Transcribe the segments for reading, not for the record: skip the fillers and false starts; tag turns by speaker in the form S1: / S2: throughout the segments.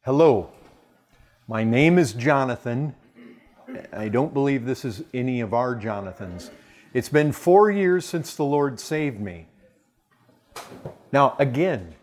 S1: Hello, my name is Jonathan. I don't believe this is any of our Jonathans. It's been 4 years since the Lord saved me. Now, again,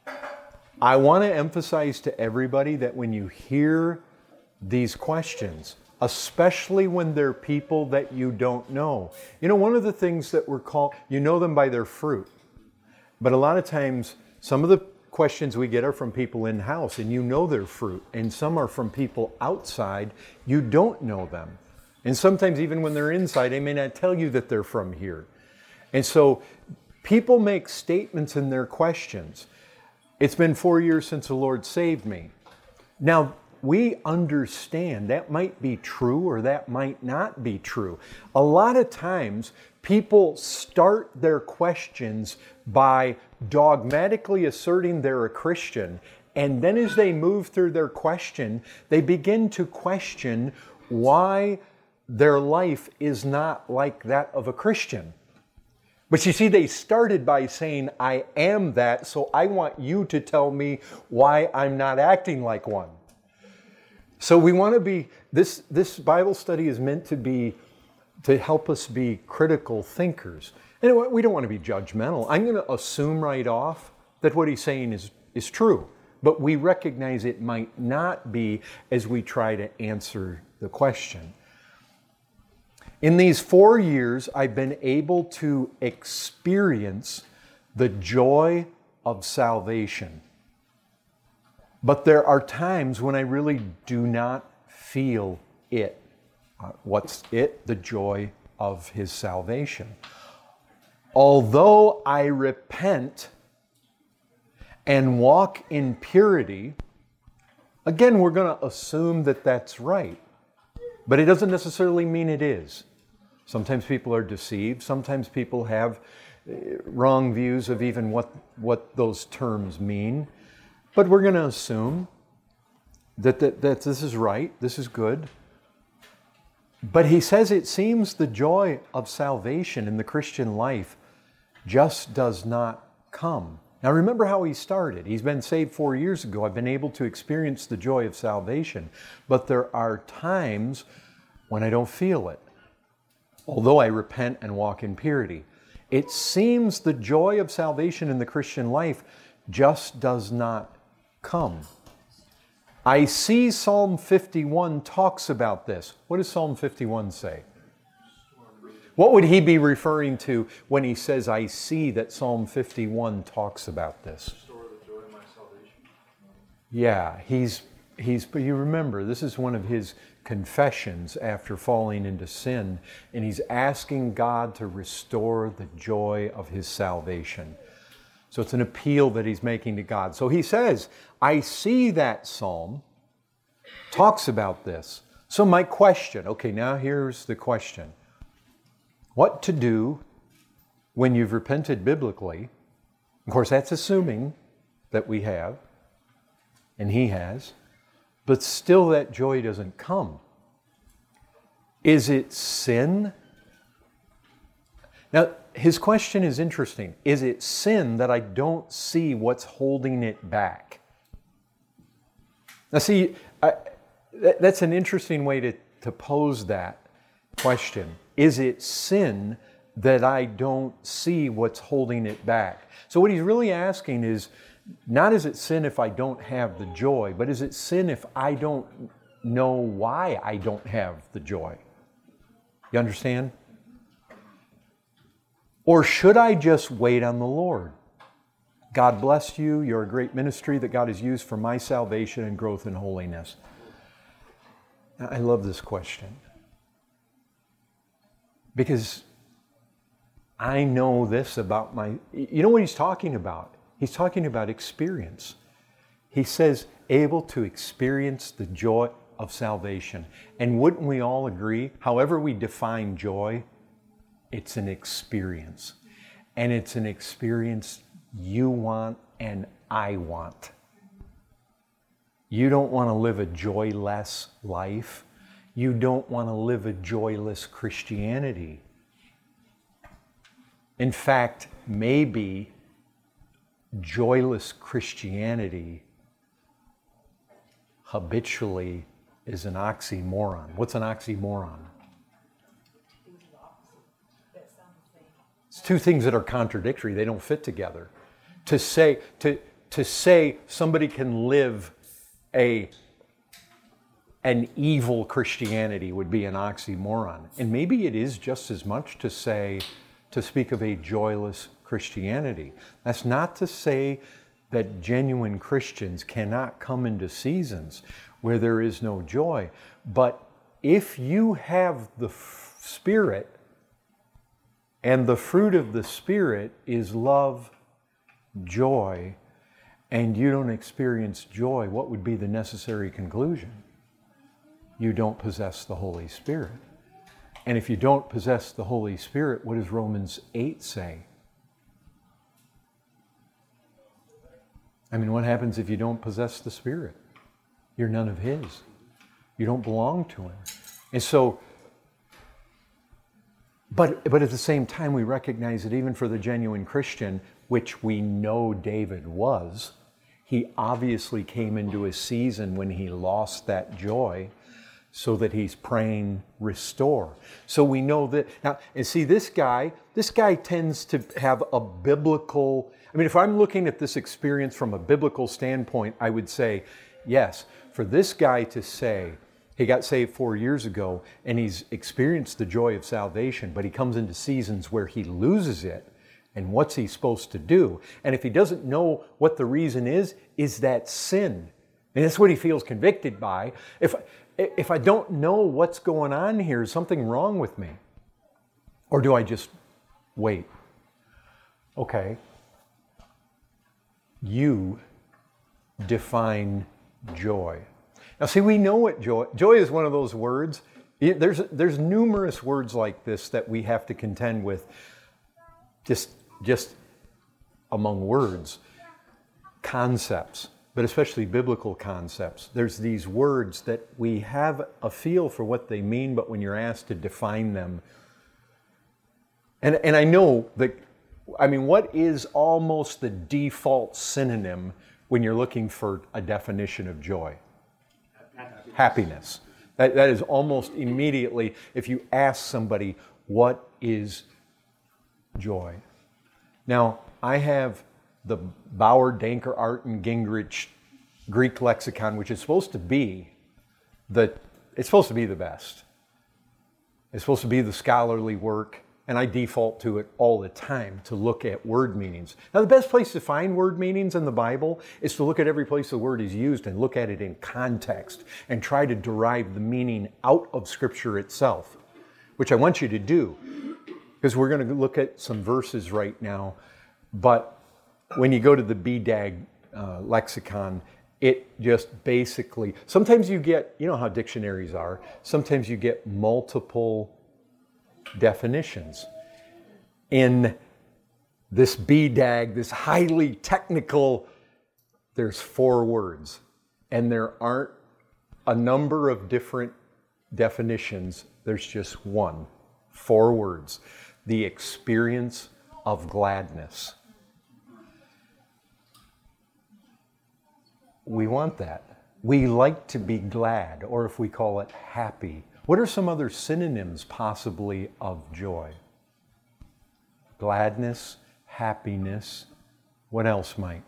S1: I want to emphasize to everybody that when you hear these questions, especially when they're people that you don't know, one of the things that we're called, you know them by their fruit. But a lot of times, some of the questions we get are from people in-house, and you know their fruit. And some are from people outside, you don't know them. And sometimes even when they're inside, they may not tell you that they're from here. And so people make statements in their questions. It's been 4 years since the Lord saved me. Now, we understand that might be true or that might not be true. A lot of times, people start their questions by dogmatically asserting they're a Christian, and then as they move through their question, they begin to question why their life is not like that of a Christian. But you see, they started by saying, I am that, so I want you to tell me why I'm not acting like one. So we want to be, this Bible study is meant to help us be critical thinkers. And we don't want to be judgmental. I'm going to assume right off that what he's saying is true. But we recognize it might not be as we try to answer the question. In these 4 years, I've been able to experience the joy of salvation. But there are times when I really do not feel it. What's it? The joy of His salvation. Although I repent and walk in purity, again, we're going to assume that that's right. But it doesn't necessarily mean it is. Sometimes people are deceived. Sometimes people have wrong views of even what those terms mean. But we're going to assume that this is right, this is good. But he says it seems the joy of salvation in the Christian life just does not come. Now remember how he started. He's been saved 4 years ago. I've been able to experience the joy of salvation. But there are times when I don't feel it, although I repent and walk in purity. It seems the joy of salvation in the Christian life just does not come. I see Psalm 51 talks about this. What does Psalm 51 say? What would he be referring to when he says, I see that Psalm 51 talks about this?
S2: Restore the joy of my salvation.
S1: Yeah, but you remember, this is one of his confessions after falling into sin, and he's asking God to restore the joy of his salvation. So it's an appeal that he's making to God. So he says, I see that psalm talks about this. So my question, okay, now here's the question. What to do when you've repented biblically? Of course, that's assuming that we have, and he has, but still that joy doesn't come. Is it sin? Now, his question is interesting. Is it sin that I don't see what's holding it back? Now see, that's an interesting way to pose that question. Is it sin that I don't see what's holding it back? So what he's really asking is, not is it sin if I don't have the joy, but is it sin if I don't know why I don't have the joy? You understand? Or should I just wait on the Lord? God bless you. You're a great ministry that God has used for my salvation and growth in holiness. Now, I love this question because I know this about you know what he's talking about? He's talking about experience. He says, able to experience the joy of salvation. And wouldn't we all agree, however we define joy, it's an experience. And it's an experience you want and I want. You don't want to live a joyless life. You don't want to live a joyless Christianity. In fact, maybe joyless Christianity habitually is an oxymoron. What's an oxymoron? It's two things that are contradictory. They don't fit together. To say somebody can live an evil Christianity would be an oxymoron. And maybe it is just as much to speak of a joyless Christianity. That's not to say that genuine Christians cannot come into seasons where there is no joy. But if you have the Spirit, and the fruit of the Spirit is love, joy, and you don't experience joy, what would be the necessary conclusion? You don't possess the Holy Spirit. And if you don't possess the Holy Spirit, what does Romans 8 say? I mean, what happens if you don't possess the Spirit? You're none of His. You don't belong to Him. And so, but at the same time, we recognize that even for the genuine Christian, which we know David was, he obviously came into a season when he lost that joy, so that he's praying, restore. So we know that now, and see this guy tends to have a biblical, I mean, if I'm looking at this experience from a biblical standpoint, I would say, yes, for this guy to say, he got saved 4 years ago and he's experienced the joy of salvation, but he comes into seasons where he loses it. And what's he supposed to do? And if he doesn't know what the reason is that sin? And that's what he feels convicted by. If I don't know what's going on here, is something wrong with me? Or do I just wait? Okay. You define joy. Now see, we know what joy is one of those words. There's numerous words like this that we have to contend with just among words, concepts, but especially biblical concepts. There's these words that we have a feel for what they mean, but when you're asked to define them, and I know that, I mean, what is almost the default synonym when you're looking for a definition of joy? Happiness. That is almost immediately, if you ask somebody, what is joy? Now, I have the Bauer, Danker, Art, and Gingrich Greek lexicon, which is supposed to be the best. It's supposed to be the scholarly work, and I default to it all the time to look at word meanings. Now, the best place to find word meanings in the Bible is to look at every place the word is used and look at it in context and try to derive the meaning out of Scripture itself, which I want you to do, because we're going to look at some verses right now. But when you go to the BDAG lexicon, it just basically, sometimes you get, you know how dictionaries are, sometimes you get multiple definitions. In this BDAG, this highly technical, there's 4 words, and there aren't a number of different definitions. There's just one, 4 words. The experience of gladness. We want that. We like to be glad, or if we call it happy. What are some other synonyms possibly of joy? Gladness, happiness. What else might?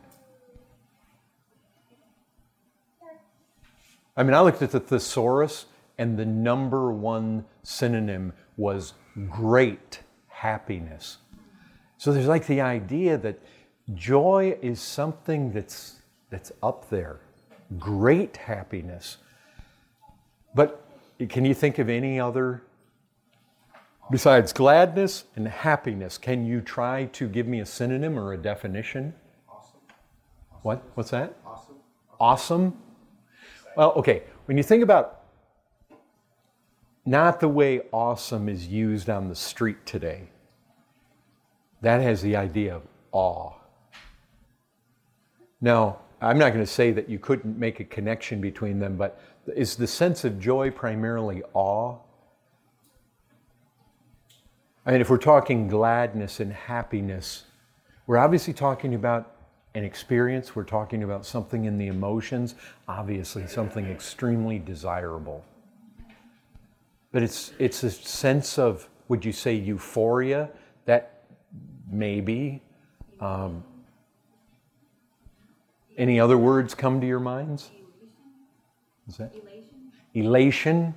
S1: I mean, I looked at the thesaurus, and the number 1 synonym was great happiness. So there's like the idea that joy is something that's up there. Great happiness. But can you think of any other, besides gladness and happiness, can you try to give me a synonym or a definition?
S2: Awesome.
S1: What's that?
S2: Awesome.
S1: Awesome? Well, okay, when you think about not the way awesome is used on the street today, that has the idea of awe. Now, I'm not going to say that you couldn't make a connection between them, but is the sense of joy primarily awe? I mean, if we're talking gladness and happiness, we're obviously talking about an experience. We're talking about something in the emotions, obviously something extremely desirable. But it's a sense of, would you say, euphoria? That maybe. Any other words come to your minds? Is that? Elation.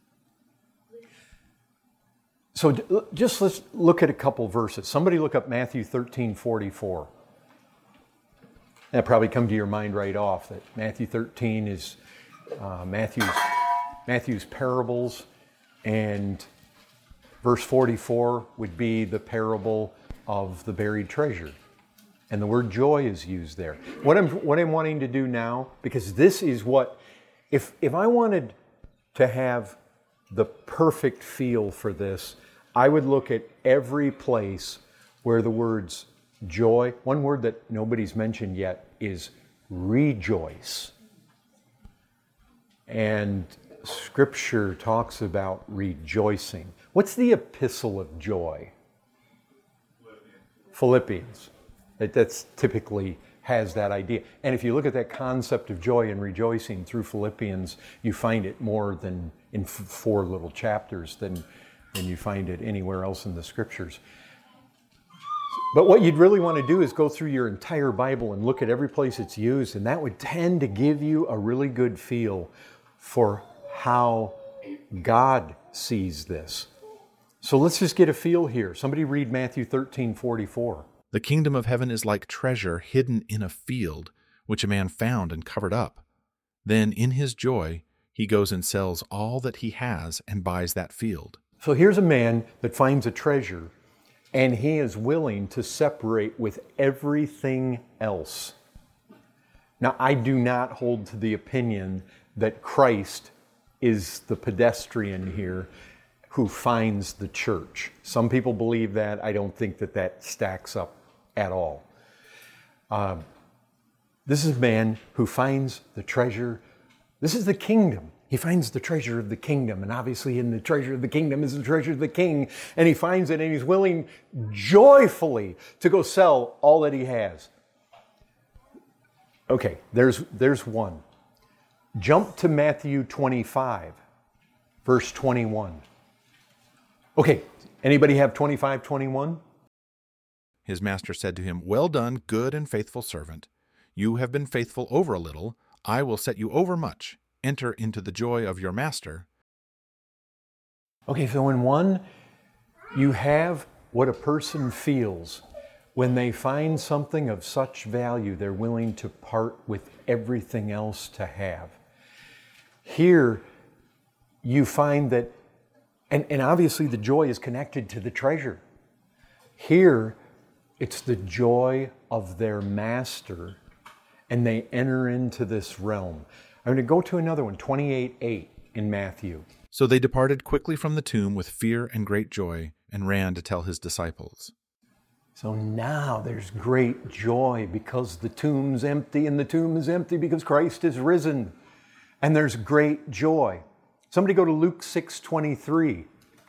S1: So just let's look at a couple verses. Somebody look up Matthew 13:44. That probably come to your mind right off, that Matthew 13 is Matthew's parables, and verse 44 would be the parable of the buried treasure. And the word joy is used there. What I'm wanting to do now, because this is what, if I wanted to have the perfect feel for this, I would look at every place where the words joy, one word that nobody's mentioned yet is rejoice. And Scripture talks about rejoicing. What's the epistle of joy? Philippians. That's typically has that idea. And if you look at that concept of joy and rejoicing through Philippians, you find it more than in 4 little chapters than you find it anywhere else in the Scriptures. But what you'd really want to do is go through your entire Bible and look at every place it's used, and that would tend to give you a really good feel for how God sees this. So let's just get a feel here. Somebody read Matthew 13:44.
S2: The kingdom of heaven is like treasure hidden in a field, which a man found and covered up. Then in his joy, he goes and sells all that he has and buys that field.
S1: So here's a man that finds a treasure, and he is willing to separate with everything else. Now, I do not hold to the opinion that Christ is the pedestrian here who finds the church. Some people believe that. I don't think that stacks up at all. This is a man who finds the treasure. This is the kingdom. He finds the treasure of the kingdom, and obviously in the treasure of the kingdom is the treasure of the king, and he finds it, and he's willing joyfully to go sell all that he has. Okay, there's one. Jump to Matthew 25, verse 21. Okay, anybody have 25:21?
S2: His master said to him, "Well done, good and faithful servant. You have been faithful over a little. I will set you over much. Enter into the joy of your master."
S1: Okay, so in one, you have what a person feels when they find something of such value, they're willing to part with everything else to have. Here, you find that, and obviously the joy is connected to the treasure. Here, it's the joy of their master, and they enter into this realm. I'm going to go to another one, 28:8 in Matthew.
S2: So they departed quickly from the tomb with fear and great joy, and ran to tell his disciples.
S1: So now there's great joy because the tomb's empty, and the tomb is empty because Christ is risen. And there's great joy. Somebody go to Luke 6:23.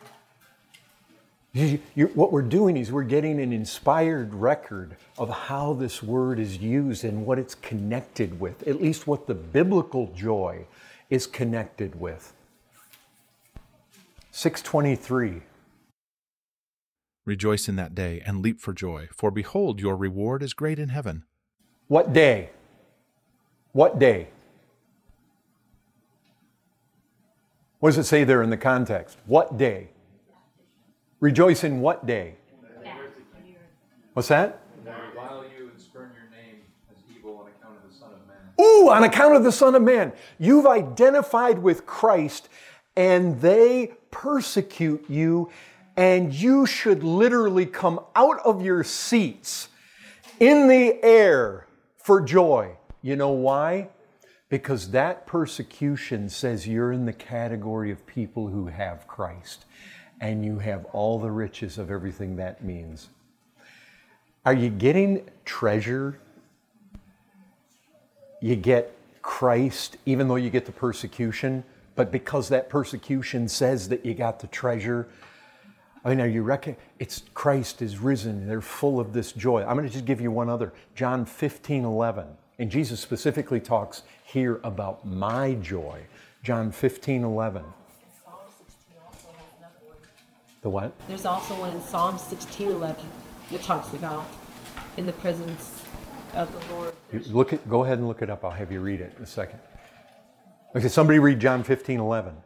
S1: What we're doing is we're getting an inspired record of how this word is used and what it's connected with, at least what the biblical joy is connected with. 6:23.
S2: Rejoice in that day and leap for joy, for behold, your reward is great in heaven.
S1: What day? What day? What does it say there in the context? What day? Rejoice in what day? What's that?
S3: Revile you and spurn your name as evil on account of the Son of Man.
S1: Ooh, on account of the Son of Man. You've identified with Christ, and they persecute you, and you should literally come out of your seats in the air for joy. You know why? Because that persecution says you're in the category of people who have Christ, and you have all the riches of everything that means. Are you getting treasure? You get Christ, even though you get the persecution, but because that persecution says that you got the treasure, I mean, are you reckon it's Christ is risen. They're full of this joy. I'm going to just give you one other. John 15:11. And Jesus specifically talks here about my joy. John 15:11.
S4: Psalm 16 also has another one.
S1: The what?
S4: There's also one in Psalm 16:11 that talks about in the presence of the Lord.
S1: Go ahead and look it up. I'll have you read it in a second. Okay, somebody read John 15:11.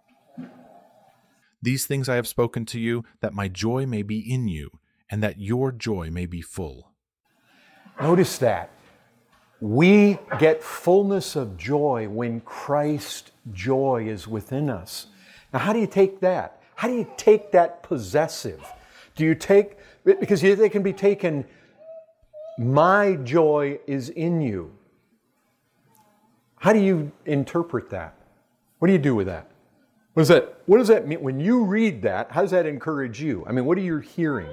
S2: These things I have spoken to you, that my joy may be in you, and that your joy may be full.
S1: Notice that. We get fullness of joy when Christ's joy is within us. Now, how do you take that? How do you take that possessive? Do you take, because they can be taken, my joy is in you. How do you interpret that? What do you do with that? What does that mean? When you read that, how does that encourage you? I mean, what are you hearing?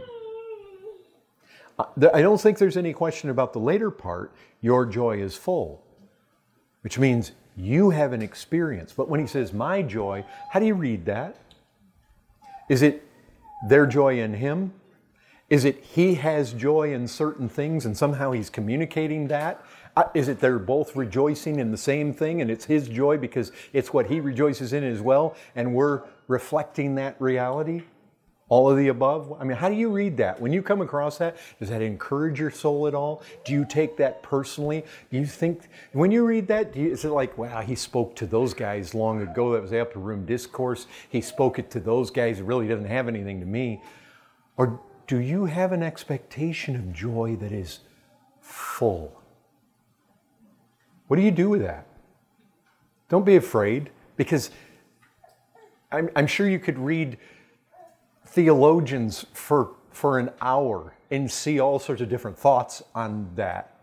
S1: I don't think there's any question about the later part, your joy is full, which means you have an experience. But when he says my joy, how do you read that? Is it their joy in him? Is it he has joy in certain things and somehow he's communicating that? Is it they're both rejoicing in the same thing and it's his joy because it's what he rejoices in as well and we're reflecting that reality? All of the above? I mean, how do you read that? When you come across that, does that encourage your soul at all? Do you take that personally? Do you think, when you read that, is it like, wow, he spoke to those guys long ago, that was the upper room discourse, he spoke it to those guys, it really doesn't have anything to me? Or do you have an expectation of joy that is full? What do you do with that? Don't be afraid, because I'm sure you could read theologians for an hour and see all sorts of different thoughts on that.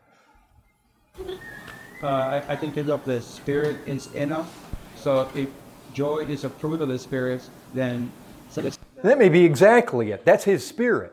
S5: I think of the Spirit is in us. So if joy is a fruit of the Spirit, then
S1: that may be exactly it. That's his Spirit.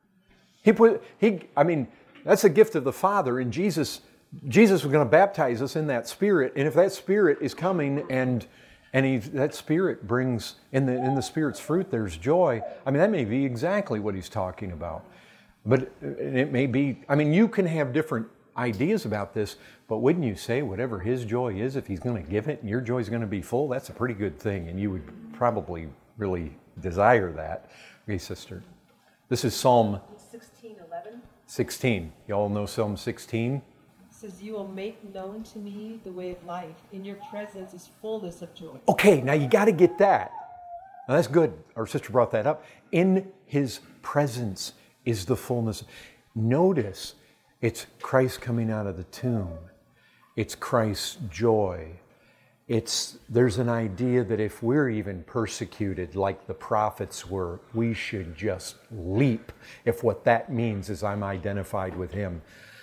S1: That's a gift of the Father, and Jesus was going to baptize us in that Spirit, and if that Spirit is coming and that Spirit brings, in the Spirit's fruit, there's joy. I mean, that may be exactly what he's talking about. But it may be, you can have different ideas about this, but wouldn't you say whatever his joy is, if he's going to give it and your joy is going to be full, that's a pretty good thing, and you would probably really desire that. Okay, sister. This is Psalm
S4: 16:11.
S1: 16. Y'all know Psalm 16?
S4: Says, you will make known to me the way of life. In your presence is fullness of joy.
S1: Okay, now you got to get that. Now that's good. Our sister brought that up. In his presence is the fullness. Notice, it's Christ coming out of the tomb. It's Christ's joy. There's an idea that if we're even persecuted like the prophets were, we should just leap if what that means is I'm identified with him.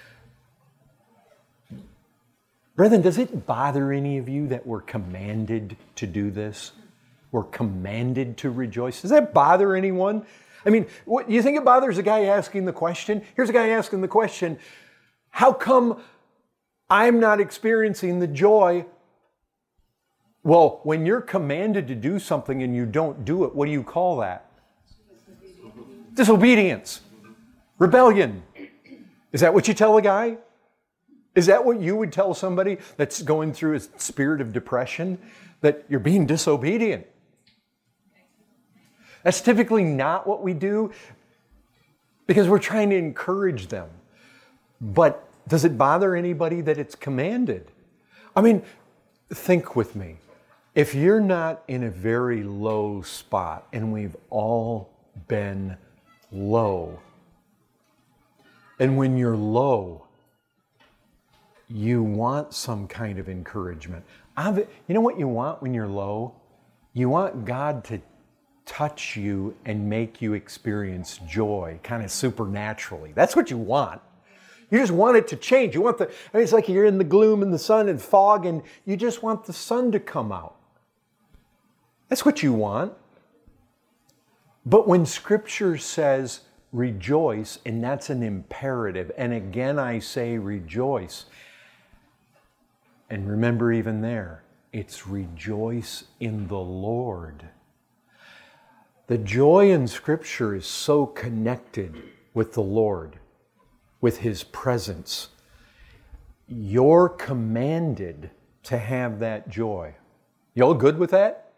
S1: Brethren, does it bother any of you that we're commanded to do this? We're commanded to rejoice. Does that bother anyone? You think it bothers a guy asking the question? Here's a guy asking the question, how come I'm not experiencing the joy? Well, when you're commanded to do something and you don't do it, what do you call that? Disobedience. Rebellion. Is that what you tell a guy? Is that what you would tell somebody that's going through a spirit of depression? That you're being disobedient? That's typically not what we do because we're trying to encourage them. But does it bother anybody that it's commanded? Think with me. If you're not in a very low spot, and we've all been low, and when you're low, you want some kind of encouragement. You know what you want when you're low? You want God to touch you and make you experience joy, kind of supernaturally. That's what you want. You just want it to change. You want it's like you're in the gloom and the sun and fog, and you just want the sun to come out. That's what you want. But when Scripture says rejoice, and that's an imperative, and again I say rejoice, and remember, even there, it's rejoice in the Lord. The joy in Scripture is so connected with the Lord, with His presence. You're commanded to have that joy. You all good with that?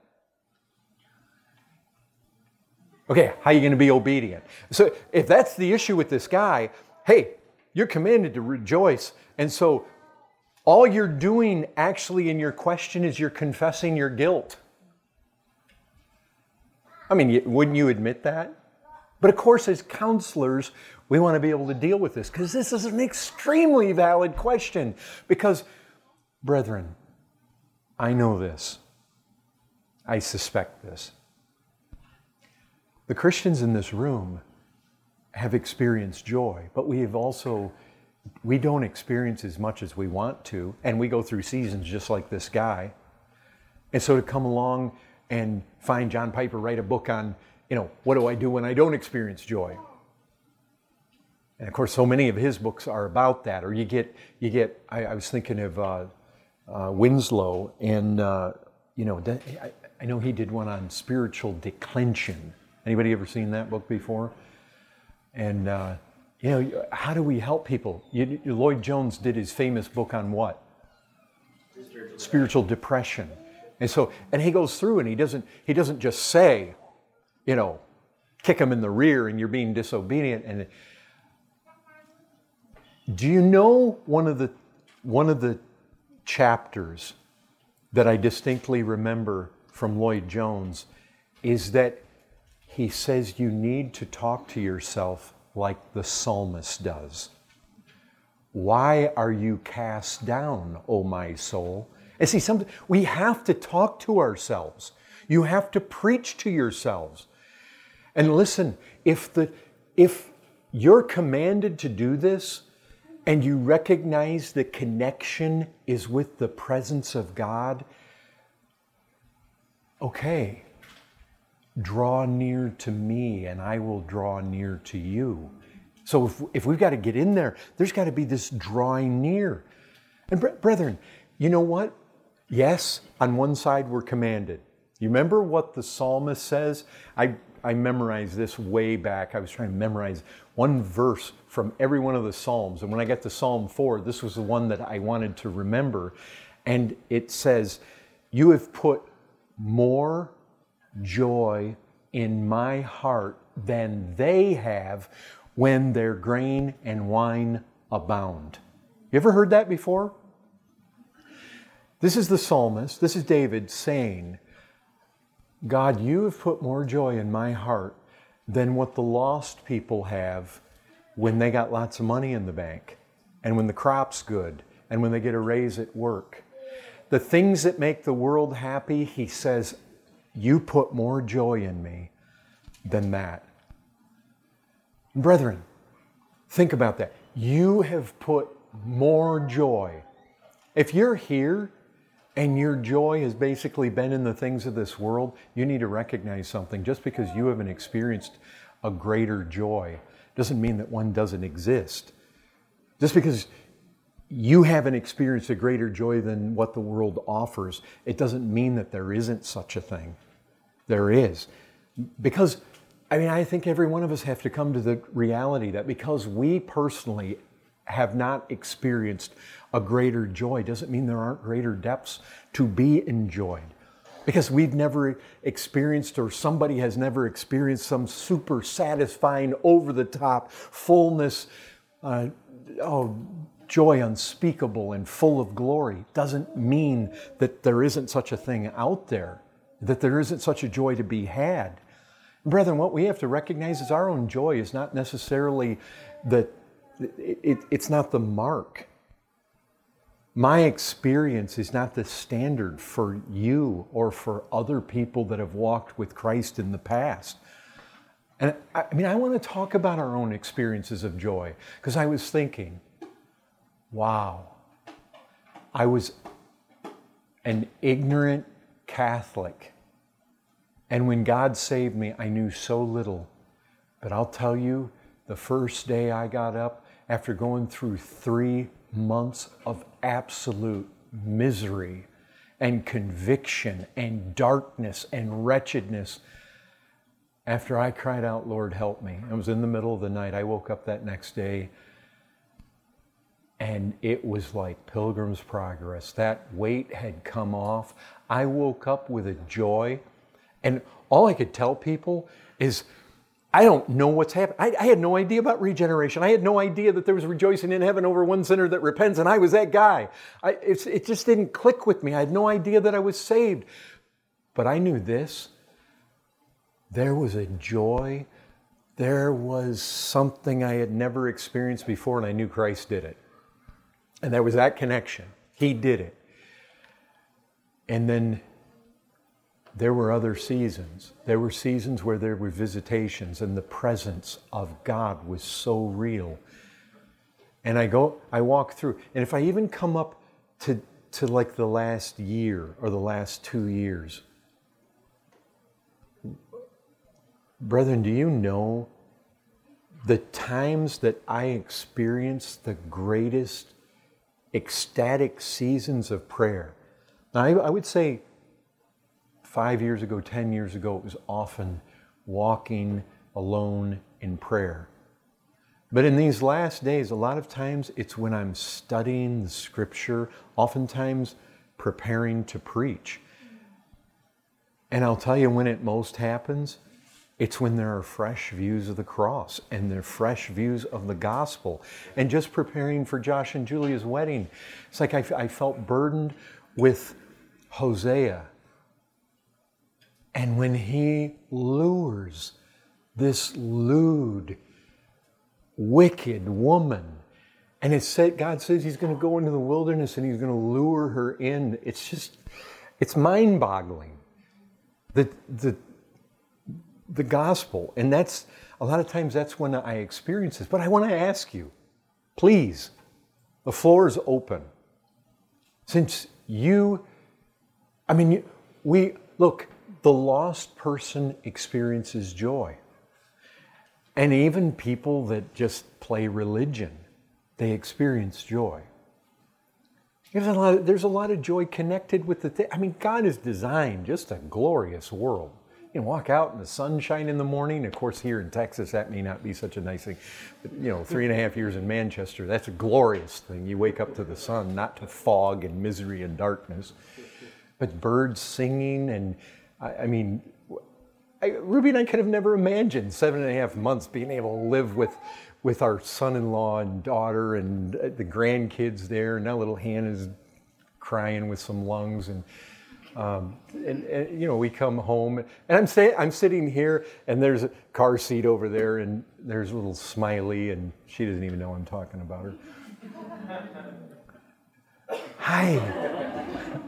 S1: Okay, how are you going to be obedient? So if that's the issue with this guy, hey, you're commanded to rejoice. And so all you're doing actually in your question is you're confessing your guilt. I mean, wouldn't you admit that? But of course, as counselors, we want to be able to deal with this because this is an extremely valid question. Because, brethren, I know this. I suspect this. The Christians in this room have experienced joy, but we don't experience as much as we want to, and we go through seasons just like this guy. And so to come along and find John Piper write a book on, what do I do when I don't experience joy? And of course, so many of his books are about that. Or I was thinking of Winslow, and I know he did one on spiritual declension. Anybody ever seen that book before? And how do we help people? Lloyd Jones did his famous book on what? Spiritual depression. And he goes through and he doesn't just say, kick them in the rear and you're being disobedient. And do you know one of the chapters that I distinctly remember from Lloyd Jones is that he says you need to talk to yourself like the psalmist does. Why are you cast down, O my soul? And see, we have to talk to ourselves. You have to preach to yourselves. And listen, if you're commanded to do this and you recognize the connection is with the presence of God, okay, draw near to me and I will draw near to you. So if we've got to get in there, there's got to be this drawing near. And brethren, you know what? Yes, on one side we're commanded. You remember what the psalmist says? I memorized this way back. I was trying to memorize one verse from every one of the Psalms. And when I got to Psalm 4, this was the one that I wanted to remember. And it says, you have put more joy in my heart than they have when their grain and wine abound. You ever heard that before? This is the psalmist, this is David saying, God, you have put more joy in my heart than what the lost people have when they got lots of money in the bank and when the crop's good and when they get a raise at work. The things that make the world happy, he says, you put more joy in me than that. Brethren, think about that. You have put more joy. If you're here and your joy has basically been in the things of this world, you need to recognize something. Just because you haven't experienced a greater joy doesn't mean that one doesn't exist. Just because you haven't experienced a greater joy than what the world offers, it doesn't mean that there isn't such a thing. There is. Because, I think every one of us have to come to the reality that because we personally have not experienced a greater joy doesn't mean there aren't greater depths to be enjoyed. Because we've never experienced, or somebody has never experienced, some super satisfying, over-the-top fullness, joy unspeakable and full of glory, doesn't mean that there isn't such a thing out there, that there isn't such a joy to be had. Brethren, what we have to recognize is our own joy is not necessarily it's not the mark. My experience is not the standard for you or for other people that have walked with Christ in the past. And I want to talk about our own experiences of joy, because I was thinking, wow, I was an ignorant Catholic. And when God saved me, I knew so little. But I'll tell you, the first day I got up, after going through 3 months of absolute misery and conviction and darkness and wretchedness, after I cried out, Lord, help me. It was in the middle of the night. I woke up that next day, and it was like Pilgrim's Progress. That weight had come off. I woke up with a joy, and all I could tell people is, I don't know what's happening. I had no idea about regeneration. I had no idea that there was rejoicing in heaven over one sinner that repents, and I was that guy. It just didn't click with me. I had no idea that I was saved. But I knew this. There was a joy. There was something I had never experienced before, and I knew Christ did it. And there was that connection. He did it. And then there were other seasons. There were seasons where there were visitations, and the presence of God was so real. And I walk through, and if I even come up to like the last year or the last 2 years, brethren, do you know the times that I experienced the greatest ecstatic seasons of prayer? Now, I would say 5 years ago, 10 years ago, it was often walking alone in prayer. But in these last days, a lot of times it's when I'm studying the Scripture, oftentimes preparing to preach. And I'll tell you when it most happens, it's when there are fresh views of the cross and there are fresh views of the gospel. And just preparing for Josh and Julia's wedding, it's like I felt burdened with Hosea. And when he lures this lewd, wicked woman, and God says he's going to go into the wilderness and he's going to lure her in. It's mind-boggling. The gospel. And that's, a lot of times that's when I experience this. But I want to ask you, please, the floor is open. Since look, the lost person experiences joy. And even people that just play religion, they experience joy. There's a lot of joy connected with God has designed just a glorious world. You can walk out in the sunshine in the morning. Of course, here in Texas, that may not be such a nice thing. But, 3.5 years in Manchester, that's a glorious thing. You wake up to the sun, not to fog and misery and darkness. But birds singing, and Ruby and I could have never imagined 7.5 months being able to live with our son-in-law and daughter and the grandkids there. And now little Hannah's crying with some lungs, and we come home, and I'm sitting here, and there's a car seat over there, and there's a little Smiley, and she doesn't even know I'm talking about her. Hi.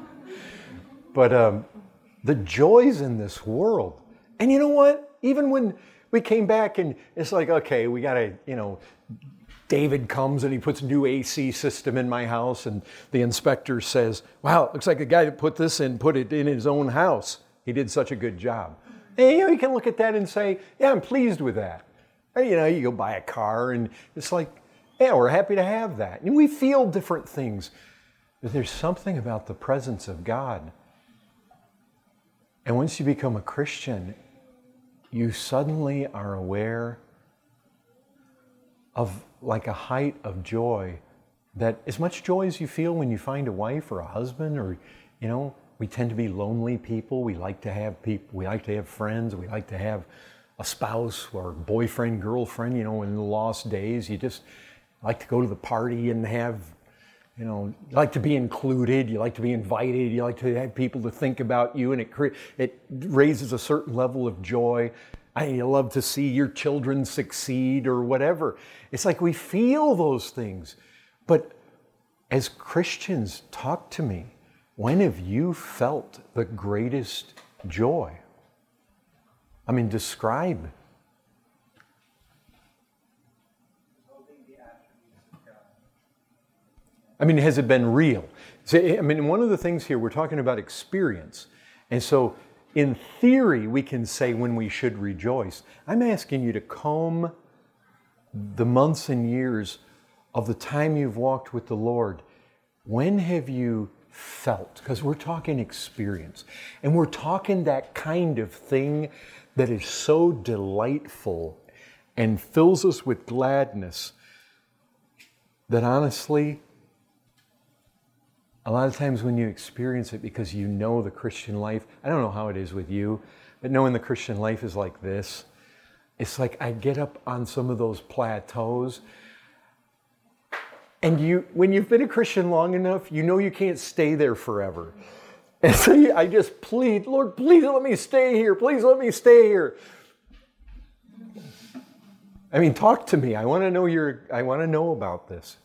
S1: But the joys in this world, and you know what? Even when we came back, and it's like, okay, we got to, David comes and he puts a new AC system in my house, and the inspector says, wow, it looks like the guy that put it in his own house. He did such a good job. And, you can look at that and say, yeah, I'm pleased with that. Or, you go buy a car, and it's like, yeah, we're happy to have that. And we feel different things. But there's something about the presence of God. And once you become a Christian, you suddenly are aware of like a height of joy, that as much joy as you feel when you find a wife or a husband, or, we tend to be lonely people. We like to have people, we like to have friends, we like to have a spouse or boyfriend, girlfriend, in the lost days. You just like to go to the party and have, you like to be included, you like to be invited, you like to have people to think about you, and it raises a certain level of joy. You love to see your children succeed or whatever. It's like we feel those things. But as Christians, talk to me. When have you felt the greatest joy? Describe. Has it been real? One of the things here, we're talking about experience. And so, in theory, we can say when we should rejoice. I'm asking you to comb the months and years of the time you've walked with the Lord. When have you felt, because we're talking experience. And we're talking that kind of thing that is so delightful and fills us with gladness that honestly, a lot of times when you experience it because you know the Christian life, I don't know how it is with you, but knowing the Christian life is like this. It's like I get up on some of those plateaus, and when you've been a Christian long enough, you know you can't stay there forever. And so I just plead, Lord, please let me stay here. Please let me stay here. I mean, talk to me. I want to know about this.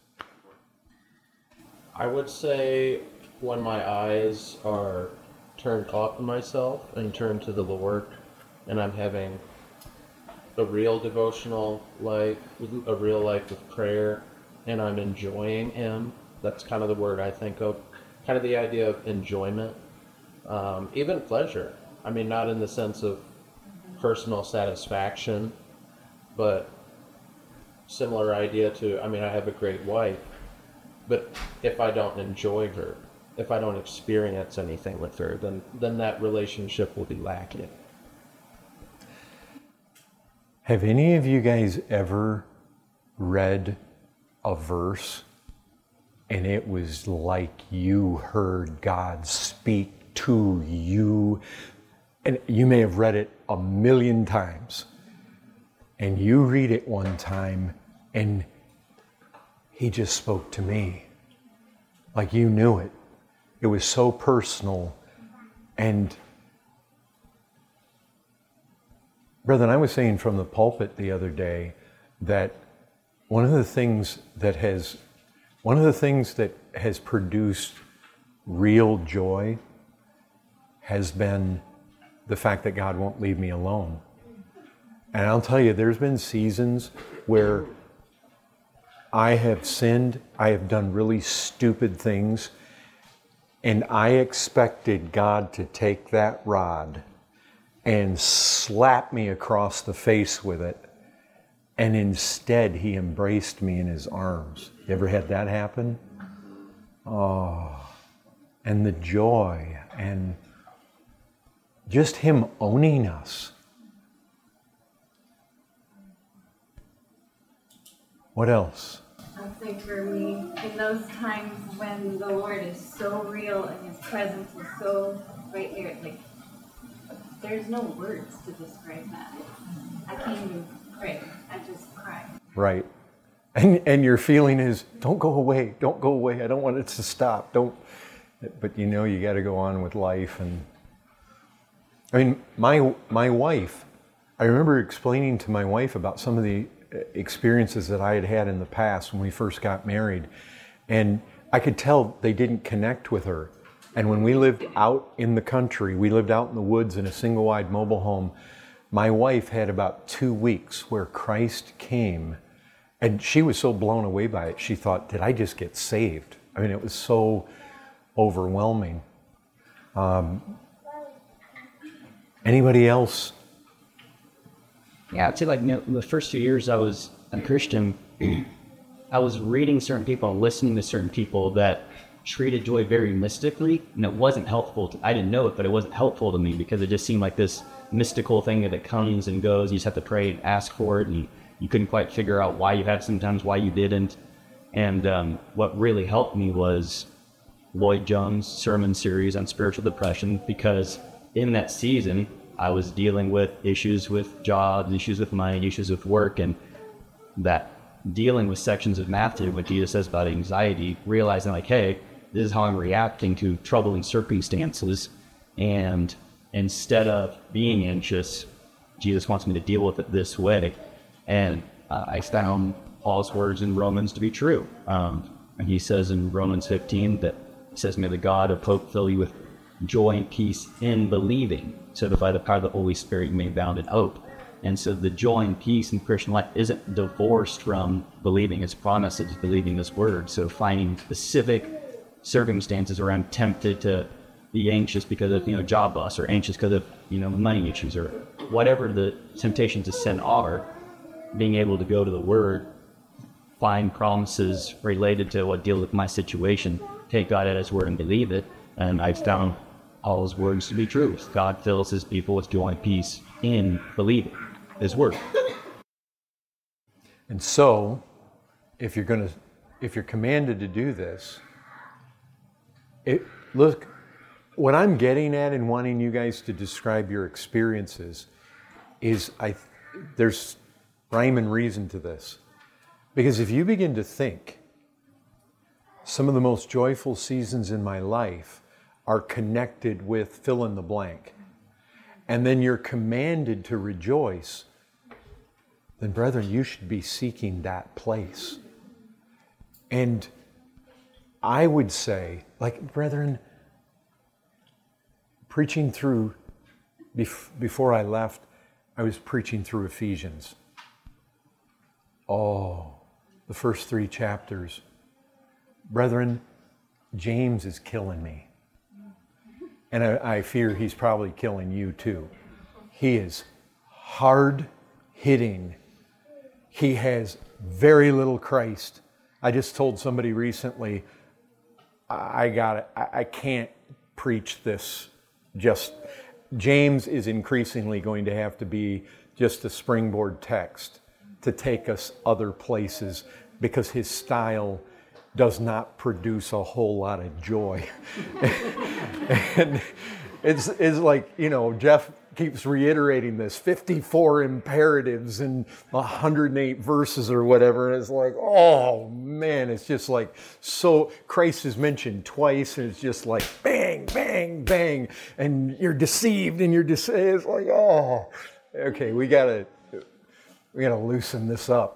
S6: I would say when my eyes are turned off of myself and turned to the Lord, and I'm having a real devotional life, a real life of prayer, and I'm enjoying Him. That's kind of the word I think of, kind of the idea of enjoyment, even pleasure. I mean, not in the sense of personal satisfaction, but similar idea to, I mean, I have a great wife, but if I don't enjoy her, if I don't experience anything with her, then that relationship will be lacking.
S1: Have any of you guys ever read a verse and it was like you heard God speak to you? And you may have read it 1,000,000 times. And you read it one time and He just spoke to me. Like you knew it. It was so personal. And Brethren, I was saying from the pulpit the other day that one of the things that has produced real joy has been the fact that God won't leave me alone. And I'll tell you, there's been seasons where I have sinned, I have done really stupid things, and I expected God to take that rod and slap me across the face with it, and instead He embraced me in His arms. You ever had that happen? Oh, and the joy, and just Him owning us. What else?
S7: I think for me, in those times when the Lord is so real and His presence is so right there, like, there's no words to describe that. I can't even pray. I just cry.
S1: Right. And your feeling is, don't go away. Don't go away. I don't want it to stop. Don't. But you know you got to go on with life. And I mean, my wife, I remember explaining to my wife about some of the experiences that I had had in the past when we first got married. And I could tell they didn't connect with her. And when we lived out in the country, we lived out in the woods in a single-wide mobile home, my wife had about 2 weeks where Christ came, and she was so blown away by it, she thought, did I just get saved? I mean, it was so overwhelming. Anybody else?
S5: Yeah, I'd say like the first 2 years I was a Christian, I was reading certain people and listening to certain people that treated joy very mystically, and it wasn't helpful. I didn't know it, but it wasn't helpful to me because it just seemed like this mystical thing that comes and goes. You just have to pray and ask for it, and you couldn't quite figure out why you had sometimes, why you didn't. And what really helped me was Lloyd Jones' sermon series on spiritual depression, because in that season, I was dealing with issues with jobs, issues with money, issues with work, and that dealing with sections of Matthew, what Jesus says about anxiety, realizing like, hey, this is how I'm reacting to troubling circumstances, and instead of being anxious, Jesus wants me to deal with it this way. And I found Paul's words in Romans to be true. And he says in Romans 15 that he says, may the God of hope fill you with joy and peace in believing, so that by the power of the Holy Spirit you may abound in hope. And so the joy and peace in Christian life isn't divorced from believing His promises, believing His word. So finding specific circumstances where I'm tempted to be anxious because of job loss, or anxious because of money issues, or whatever the temptations to sin are, being able to go to the Word, find promises related to what deal with my situation, take God at His word and believe it. And I've found all His words to be true. God fills His people with joy and peace in believing His word.
S1: And so, if you're commanded to do this, look, what I'm getting at in wanting you guys to describe your experiences is there's rhyme and reason to this. Because if you begin to think, some of the most joyful seasons in my life are connected with fill in the blank, and then you're commanded to rejoice, then brethren, you should be seeking that place. And I would say, like, brethren, preaching through, before I left, I was preaching through Ephesians. Oh, the first 3 chapters. Brethren, James is killing me. And I fear he's probably killing you too. He is hard-hitting. He has very little Christ. I just told somebody recently, I can't preach this. James is increasingly going to have to be just a springboard text to take us other places, because his style does not produce a whole lot of joy. And it's like, Jeff keeps reiterating this, 54 imperatives and 108 verses or whatever. And it's like, oh man, it's just like, so Christ is mentioned twice, and it's just like bang, bang, bang, and you're deceived and it's like, oh, okay, we gotta loosen this up.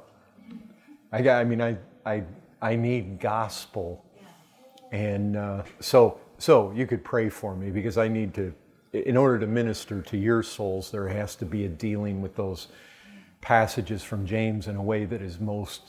S1: I need gospel. And so you could pray for me, because I need to, in order to minister to your souls, there has to be a dealing with those passages from James in a way that is most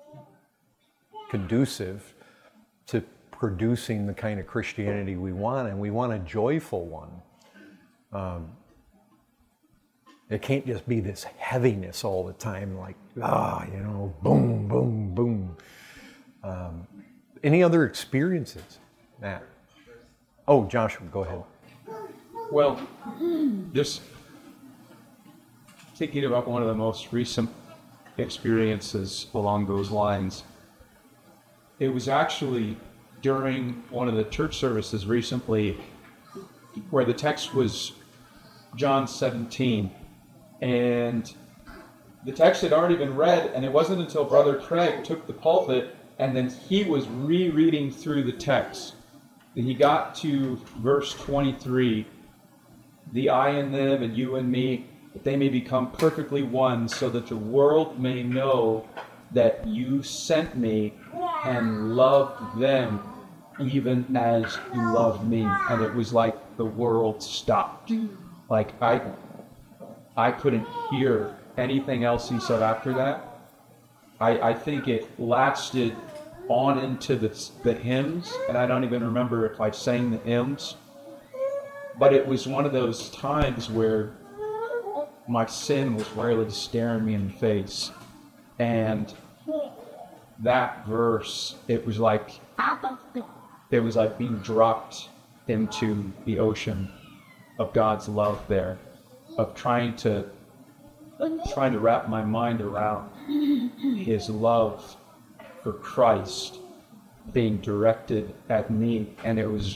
S1: conducive to producing the kind of Christianity we want, and we want a joyful one. It can't just be this heaviness all the time, like, boom, boom, boom. Any other experiences, Matt? Oh, Joshua, go ahead.
S8: Well, just thinking about one of the most recent experiences along those lines, it was actually during one of the church services recently where the text was John 17, and the text had already been read, and it wasn't until Brother Craig took the pulpit and then he was rereading through the text that he got to verse 23, the I and them and you and me, that they may become perfectly one, so that the world may know that you sent me and loved them even as you loved me. And it was like the world stopped. Like I couldn't hear anything else he said after that. I think it lasted on into the hymns, and I don't even remember if I sang the hymns, but it was one of those times where my sin was really staring me in the face. And that verse, it was like being dropped into the ocean of God's love there, of trying to wrap my mind around his love for Christ being directed at me. And it was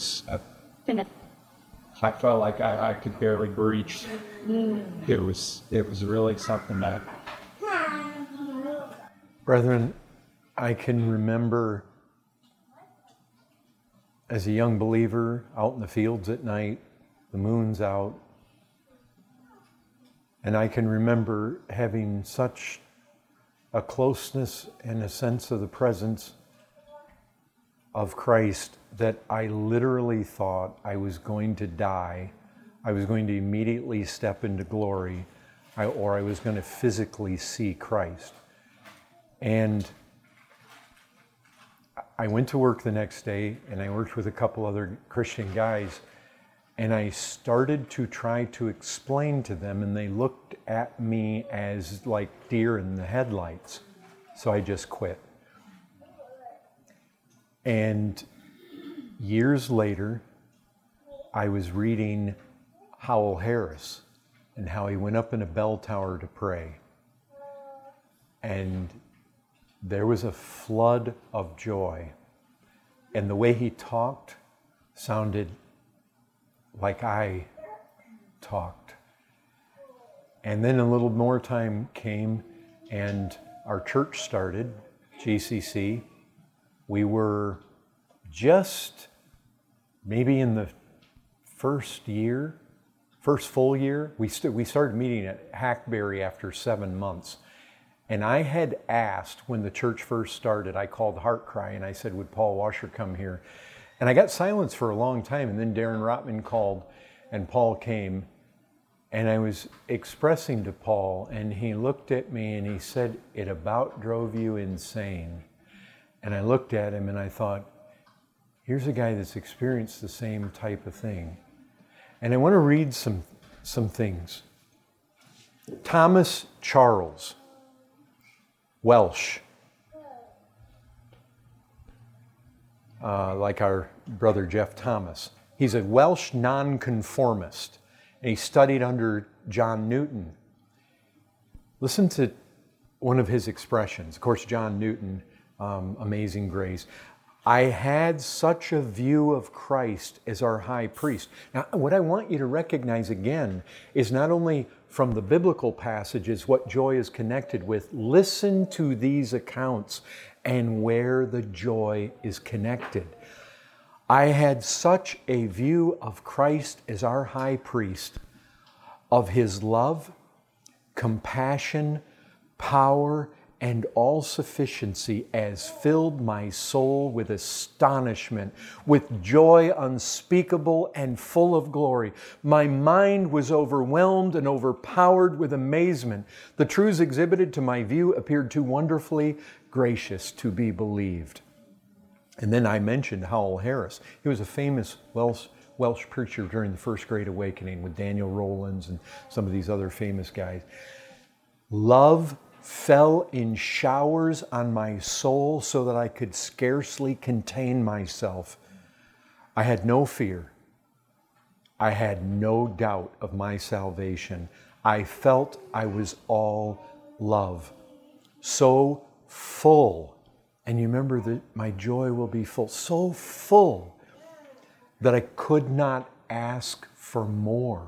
S8: I felt like I could barely breathe. It was really something that...
S1: Brethren, I can remember as a young believer out in the fields at night, the moon's out, and I can remember having such a closeness and a sense of the presence of Christ that I literally thought I was going to die. I was going to immediately step into glory, or I was going to physically see Christ. And I went to work the next day, and I worked with a couple other Christian guys, and I started to try to explain to them, and they looked at me as like deer in the headlights. So I just quit. And years later, I was reading Howell Harris and how he went up in a bell tower to pray. And there was a flood of joy. And the way he talked sounded like I talked. And then a little more time came and our church started, GCC. We were just maybe in the first full year. We started meeting at Hackberry after 7 months. And I had asked when the church first started, I called Heart Cry and I said, would Paul Washer come here? And I got silence for a long time. And then Darren Rotman called and Paul came. And I was expressing to Paul and he looked at me and he said, it about drove you insane. And I looked at him and I thought, here's a guy that's experienced the same type of thing. And I want to read some things. Thomas Charles, Welsh, like our brother Jeff Thomas. He's a Welsh nonconformist, and he studied under John Newton. Listen to one of his expressions. Of course, John Newton, Amazing Grace. I had such a view of Christ as our high priest. Now, what I want you to recognize again is not only from the biblical passages what joy is connected with. Listen to these accounts and where the joy is connected. I had such a view of Christ as our high priest, of his love, compassion, power, and all sufficiency as filled my soul with astonishment, with joy unspeakable and full of glory. My mind was overwhelmed and overpowered with amazement. The truths exhibited to my view appeared too wonderfully gracious to be believed. And then I mentioned Howell Harris. He was a famous Welsh preacher during the First Great Awakening with Daniel Rowlands and some of these other famous guys. Love fell in showers on my soul so that I could scarcely contain myself. I had no fear. I had no doubt of my salvation. I felt I was all love. So full, and you remember that my joy will be full, so full that I could not ask for more.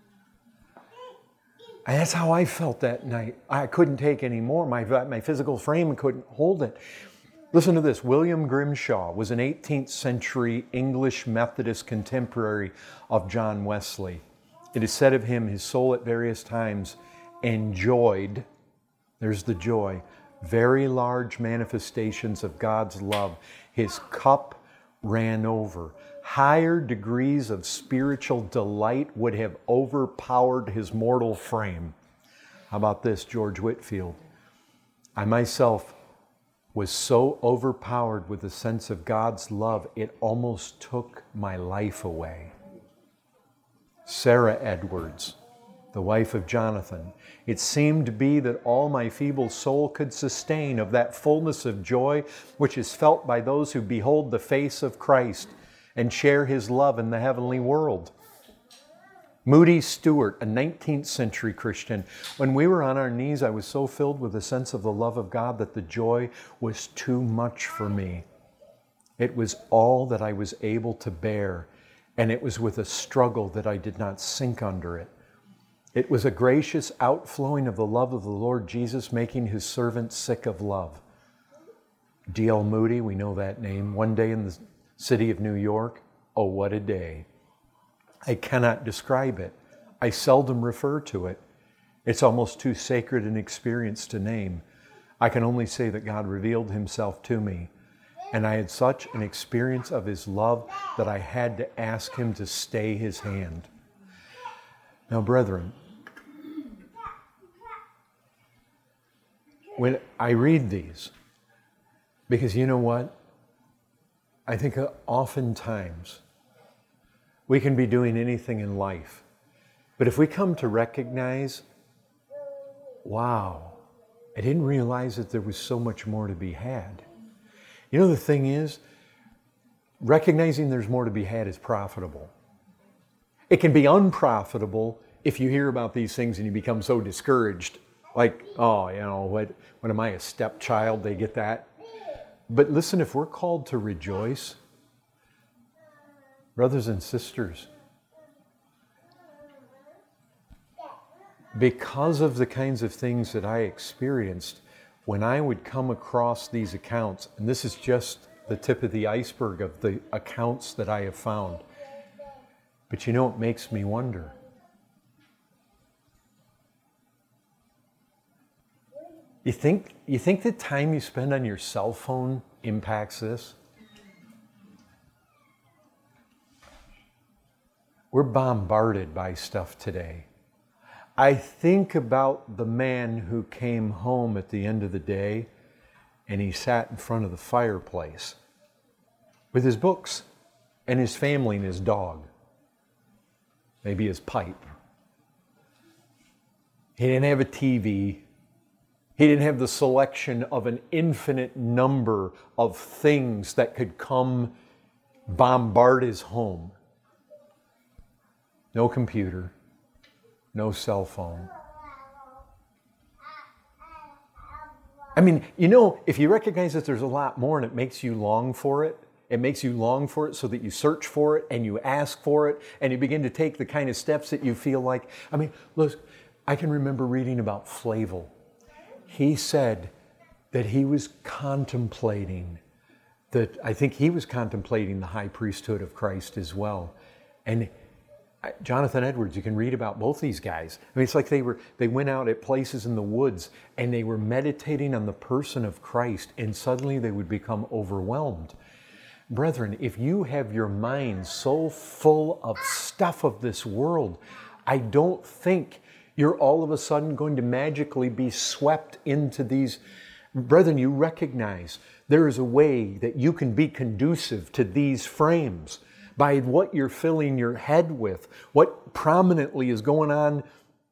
S1: And that's how I felt that night. I couldn't take any more. My physical frame couldn't hold it. Listen to this. William Grimshaw was an 18th century English Methodist contemporary of John Wesley. It is said of him, his soul at various times enjoyed, there's the joy, very large manifestations of God's love. His cup ran over. Higher degrees of spiritual delight would have overpowered his mortal frame. How about this, George Whitefield? I myself was so overpowered with the sense of God's love, it almost took my life away. Sarah Edwards, the wife of Jonathan, it seemed to be that all my feeble soul could sustain of that fullness of joy which is felt by those who behold the face of Christ and share his love in the heavenly world. Moody Stewart, a 19th century Christian, when we were on our knees, I was so filled with a sense of the love of God that the joy was too much for me. It was all that I was able to bear, and it was with a struggle that I did not sink under it. It was a gracious outflowing of the love of the Lord Jesus, making his servant sick of love. D.L. Moody, we know that name, one day in the city of New York, oh, what a day. I cannot describe it. I seldom refer to it. It's almost too sacred an experience to name. I can only say that God revealed himself to me, and I had such an experience of his love that I had to ask him to stay his hand. Now, brethren, when I read these, because you know what? I think oftentimes we can be doing anything in life, but if we come to recognize, wow, I didn't realize that there was so much more to be had. You know, the thing is, recognizing there's more to be had is profitable. It can be unprofitable if you hear about these things and you become so discouraged. Like, oh, what am I, a stepchild? They get that. But listen, if we're called to rejoice, brothers and sisters, because of the kinds of things that I experienced, when I would come across these accounts, and this is just the tip of the iceberg of the accounts that I have found, but it makes me wonder. You think the time you spend on your cell phone impacts this? We're bombarded by stuff today. I think about the man who came home at the end of the day and he sat in front of the fireplace with his books and his family and his dog, maybe his pipe. He didn't have a TV. He didn't have the selection of an infinite number of things that could come bombard his home. No computer, no cell phone. I mean, if you recognize that there's a lot more and it makes you long for it, so that you search for it and you ask for it and you begin to take the kind of steps that you feel like. I mean, look, I can remember reading about Flavel. He said that he was contemplating the high priesthood of Christ as well. And Jonathan Edwards, you can read about both these guys. I mean, it's like they went out at places in the woods and they were meditating on the person of Christ, and suddenly they would become overwhelmed. Brethren, if you have your mind so full of stuff of this world, I don't think you're all of a sudden going to magically be swept into these. Brethren, you recognize there is a way that you can be conducive to these frames by what you're filling your head with, what prominently is going on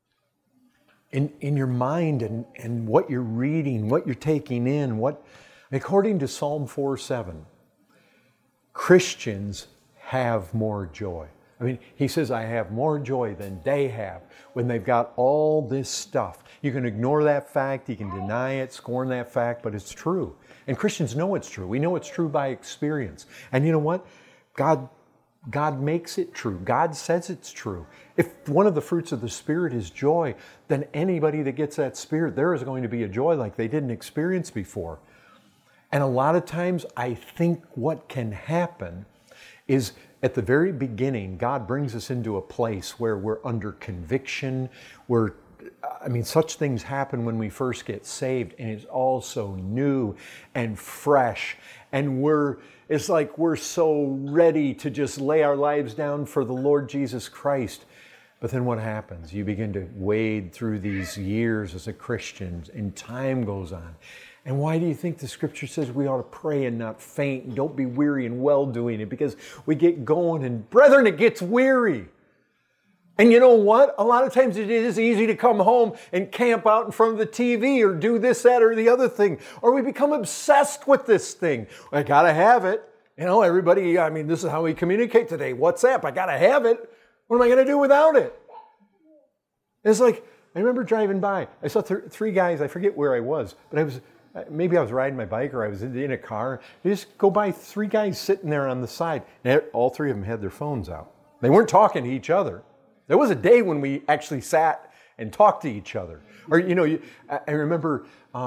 S1: in your mind, and what you're reading, what you're taking in. According to Psalm 4:7, Christians have more joy. I mean, he says, I have more joy than they have when they've got all this stuff. You can ignore that fact, you can deny it, scorn that fact, but it's true. And Christians know it's true. We know it's true by experience. And you know what? God makes it true. God says it's true. If one of the fruits of the Spirit is joy, then anybody that gets that Spirit, there is going to be a joy like they didn't experience before. And a lot of times I think what can happen is at the very beginning, God brings us into a place where we're under conviction. Such things happen when we first get saved, and it's all so new and fresh. And it's like we're so ready to just lay our lives down for the Lord Jesus Christ. But then what happens? You begin to wade through these years as a Christian, and time goes on. And why do you think the Scripture says we ought to pray and not faint, and don't be weary in well-doing? Because we get going, and brethren, it gets weary. And you know what? A lot of times it is easy to come home and camp out in front of the TV or do this, that, or the other thing. Or we become obsessed with this thing. I gotta have it. Everybody, this is how we communicate today. WhatsApp, I gotta have it. What am I gonna do without it? It's like, I remember driving by. I saw three guys, I forget where I was, but maybe I was riding my bike or I was in a car. You just go by, three guys sitting there on the side. And all three of them had their phones out. They weren't talking to each other. There was a day when we actually sat and talked to each other. Or, I remember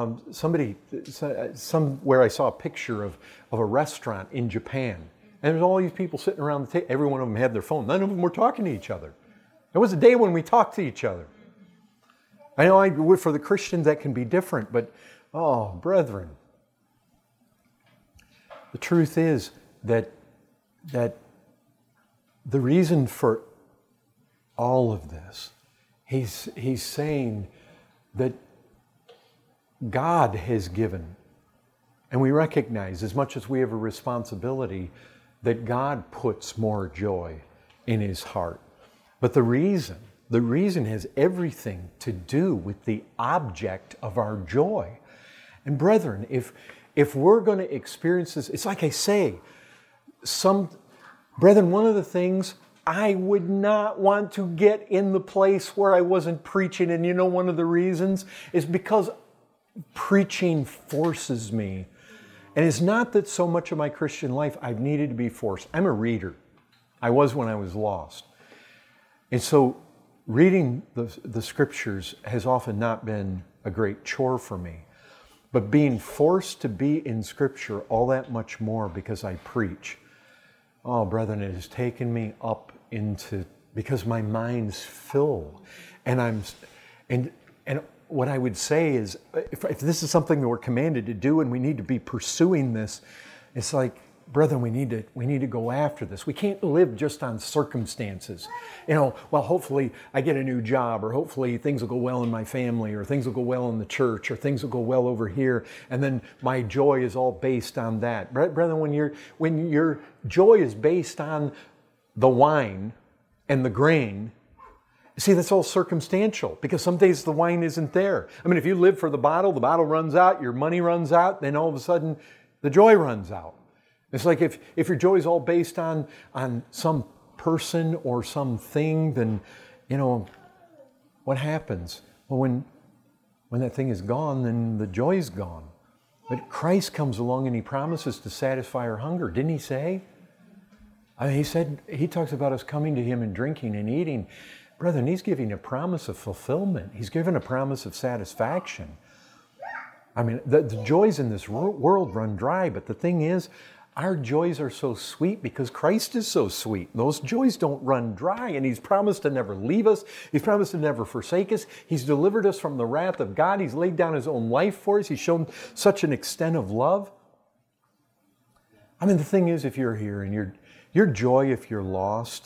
S1: somewhere I saw a picture of a restaurant in Japan. And there's all these people sitting around the table. Every one of them had their phone. None of them were talking to each other. There was a day when we talked to each other. I know for the Christians that can be different, but oh, brethren, the truth is that the reason for all of this, he's saying that God has given, and we recognize as much as we have a responsibility that God puts more joy in his heart. But the reason has everything to do with the object of our joy. And brethren, if we're going to experience this, it's like I say, brethren, one of the things, I would not want to get in the place where I wasn't preaching. And you know, one of the reasons is because preaching forces me. And it's not that so much of my Christian life I've needed to be forced. I'm a reader. I was when I was lost. And so reading the scriptures has often not been a great chore for me. But being forced to be in scripture all that much more because I preach, oh, brethren, it has taken me up into, because my mind's full. And what I would say is, if this is something that we're commanded to do and we need to be pursuing this, it's like, brethren, we need to go after this. We can't live just on circumstances. You know, well, hopefully I get a new job, or hopefully things will go well in my family, or things will go well in the church, or things will go well over here, and then my joy is all based on that. Brethren, when your joy is based on the wine and the grain, see, that's all circumstantial, because some days the wine isn't there. I mean, if you live for the bottle runs out, your money runs out, then all of a sudden the joy runs out. It's like if your joy is all based on some person or something, then, you know, what happens? Well, when that thing is gone, then the joy is gone. But Christ comes along and He promises to satisfy our hunger. Didn't He say? I mean, He talks about us coming to Him and drinking and eating. Brethren, He's giving a promise of fulfillment. He's given a promise of satisfaction. I mean, the joys in this world run dry, but the thing is, our joys are so sweet because Christ is so sweet. Those joys don't run dry, and He's promised to never leave us. He's promised to never forsake us. He's delivered us from the wrath of God. He's laid down His own life for us. He's shown such an extent of love. I mean, the thing is, if you're here and your joy, if you're lost,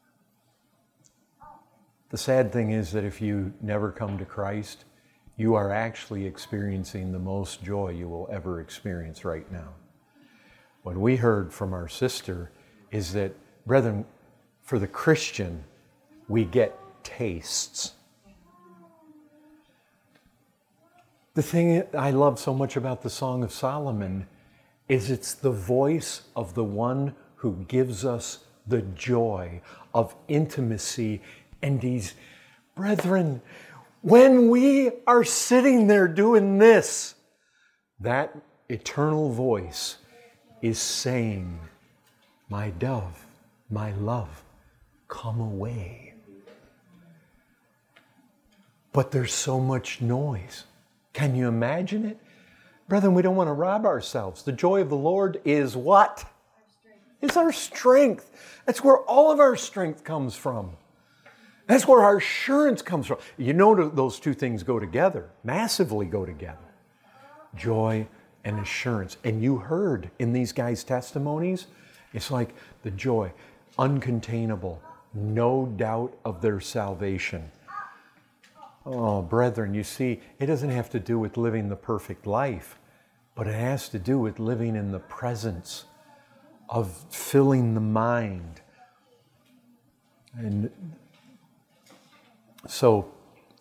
S1: the sad thing is that if you never come to Christ, you are actually experiencing the most joy you will ever experience right now. What we heard from our sister is that, brethren, for the Christian, we get tastes. The thing I love so much about the Song of Solomon is it's the voice of the one who gives us the joy of intimacy. And He's, brethren, when we are sitting there doing this, that eternal voice is saying, my dove, my love, come away. But there's so much noise. Can you imagine it? Brethren, we don't want to rob ourselves. The joy of the Lord is what? It's our strength. That's where all of our strength comes from. That's where our assurance comes from. You know, those two things go together, massively go together. Joy and assurance. And you heard in these guys' testimonies, it's like the joy, uncontainable, no doubt of their salvation. Oh, brethren, you see, it doesn't have to do with living the perfect life, but it has to do with living in the presence of filling the mind. And so,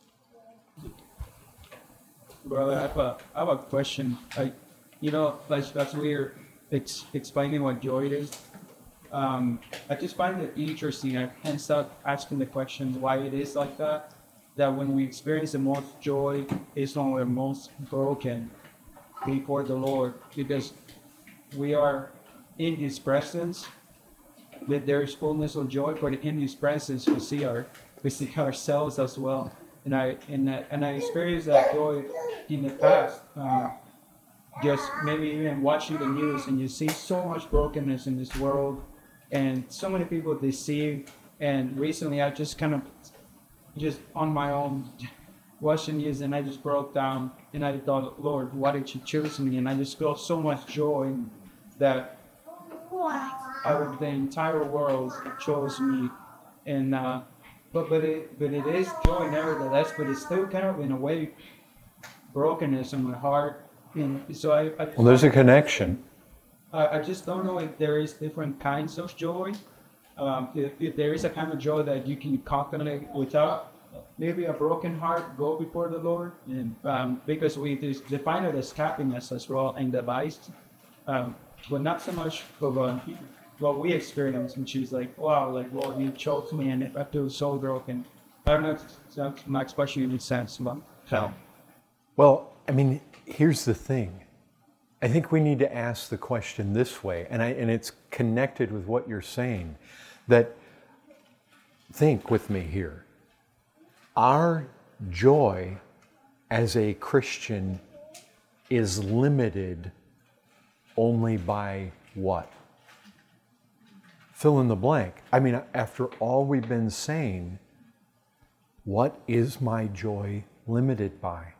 S8: Brother, I have a question. That's we're explaining what joy is. I just find it interesting. I can't stop asking the question why it is like that. That when we experience the most joy is when we're most broken before the Lord, because we are in His presence. That there is fullness of joy, but in His presence we see ourselves as well. And I experienced that joy in the past. Just maybe even watching the news, and you see so much brokenness in this world, and so many people deceived. And recently, I just kind of, just on my own, watching news, and I just broke down, and I thought, Lord, why did You choose me? And I just felt so much joy that out of the entire world chose me. And but it is joy nevertheless, but it's still kind of in a way brokenness in my heart. And so
S1: well, there's a connection.
S8: I just don't know if there is different kinds of joy. If there is a kind of joy that you can conquer without maybe a broken heart, go before the Lord, and because we define it as happiness as well in the Bible, but not so much of
S9: what we experienced, and she's like, wow, like, Lord, you chose me, and I feel so broken. I don't know if that's my expression in sense, but so.
S1: Well, I mean, here's the thing. I think we need to ask the question this way, and it's connected with what you're saying, that think with me here. Our joy as a Christian is limited only by what? Fill in the blank. I mean, after all we've been saying, what is my joy limited by?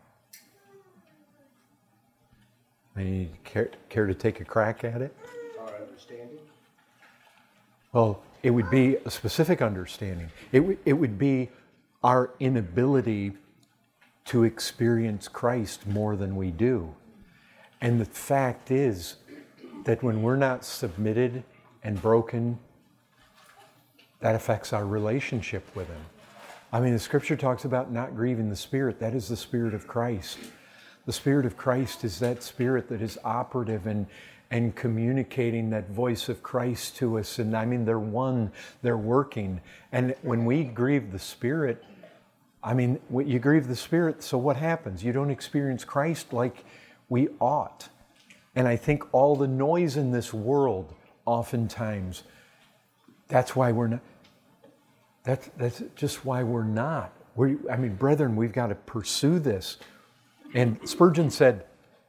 S1: Any care to take a crack at it?
S10: Our understanding.
S1: Well, it would be a specific understanding. It would be our inability to experience Christ more than we do. And the fact is that when we're not submitted and broken, that affects our relationship with Him. I mean, the Scripture talks about not grieving the Spirit. That is the Spirit of Christ. The Spirit of Christ is that Spirit that is operative and communicating that voice of Christ to us. And I mean, they're one, they're working. And when we grieve the Spirit, I mean, you grieve the Spirit, so what happens? You don't experience Christ like we ought. And I think all the noise in this world, oftentimes, that's why we're not. That's just why we're not. I mean, brethren, we've got to pursue this. And Spurgeon said,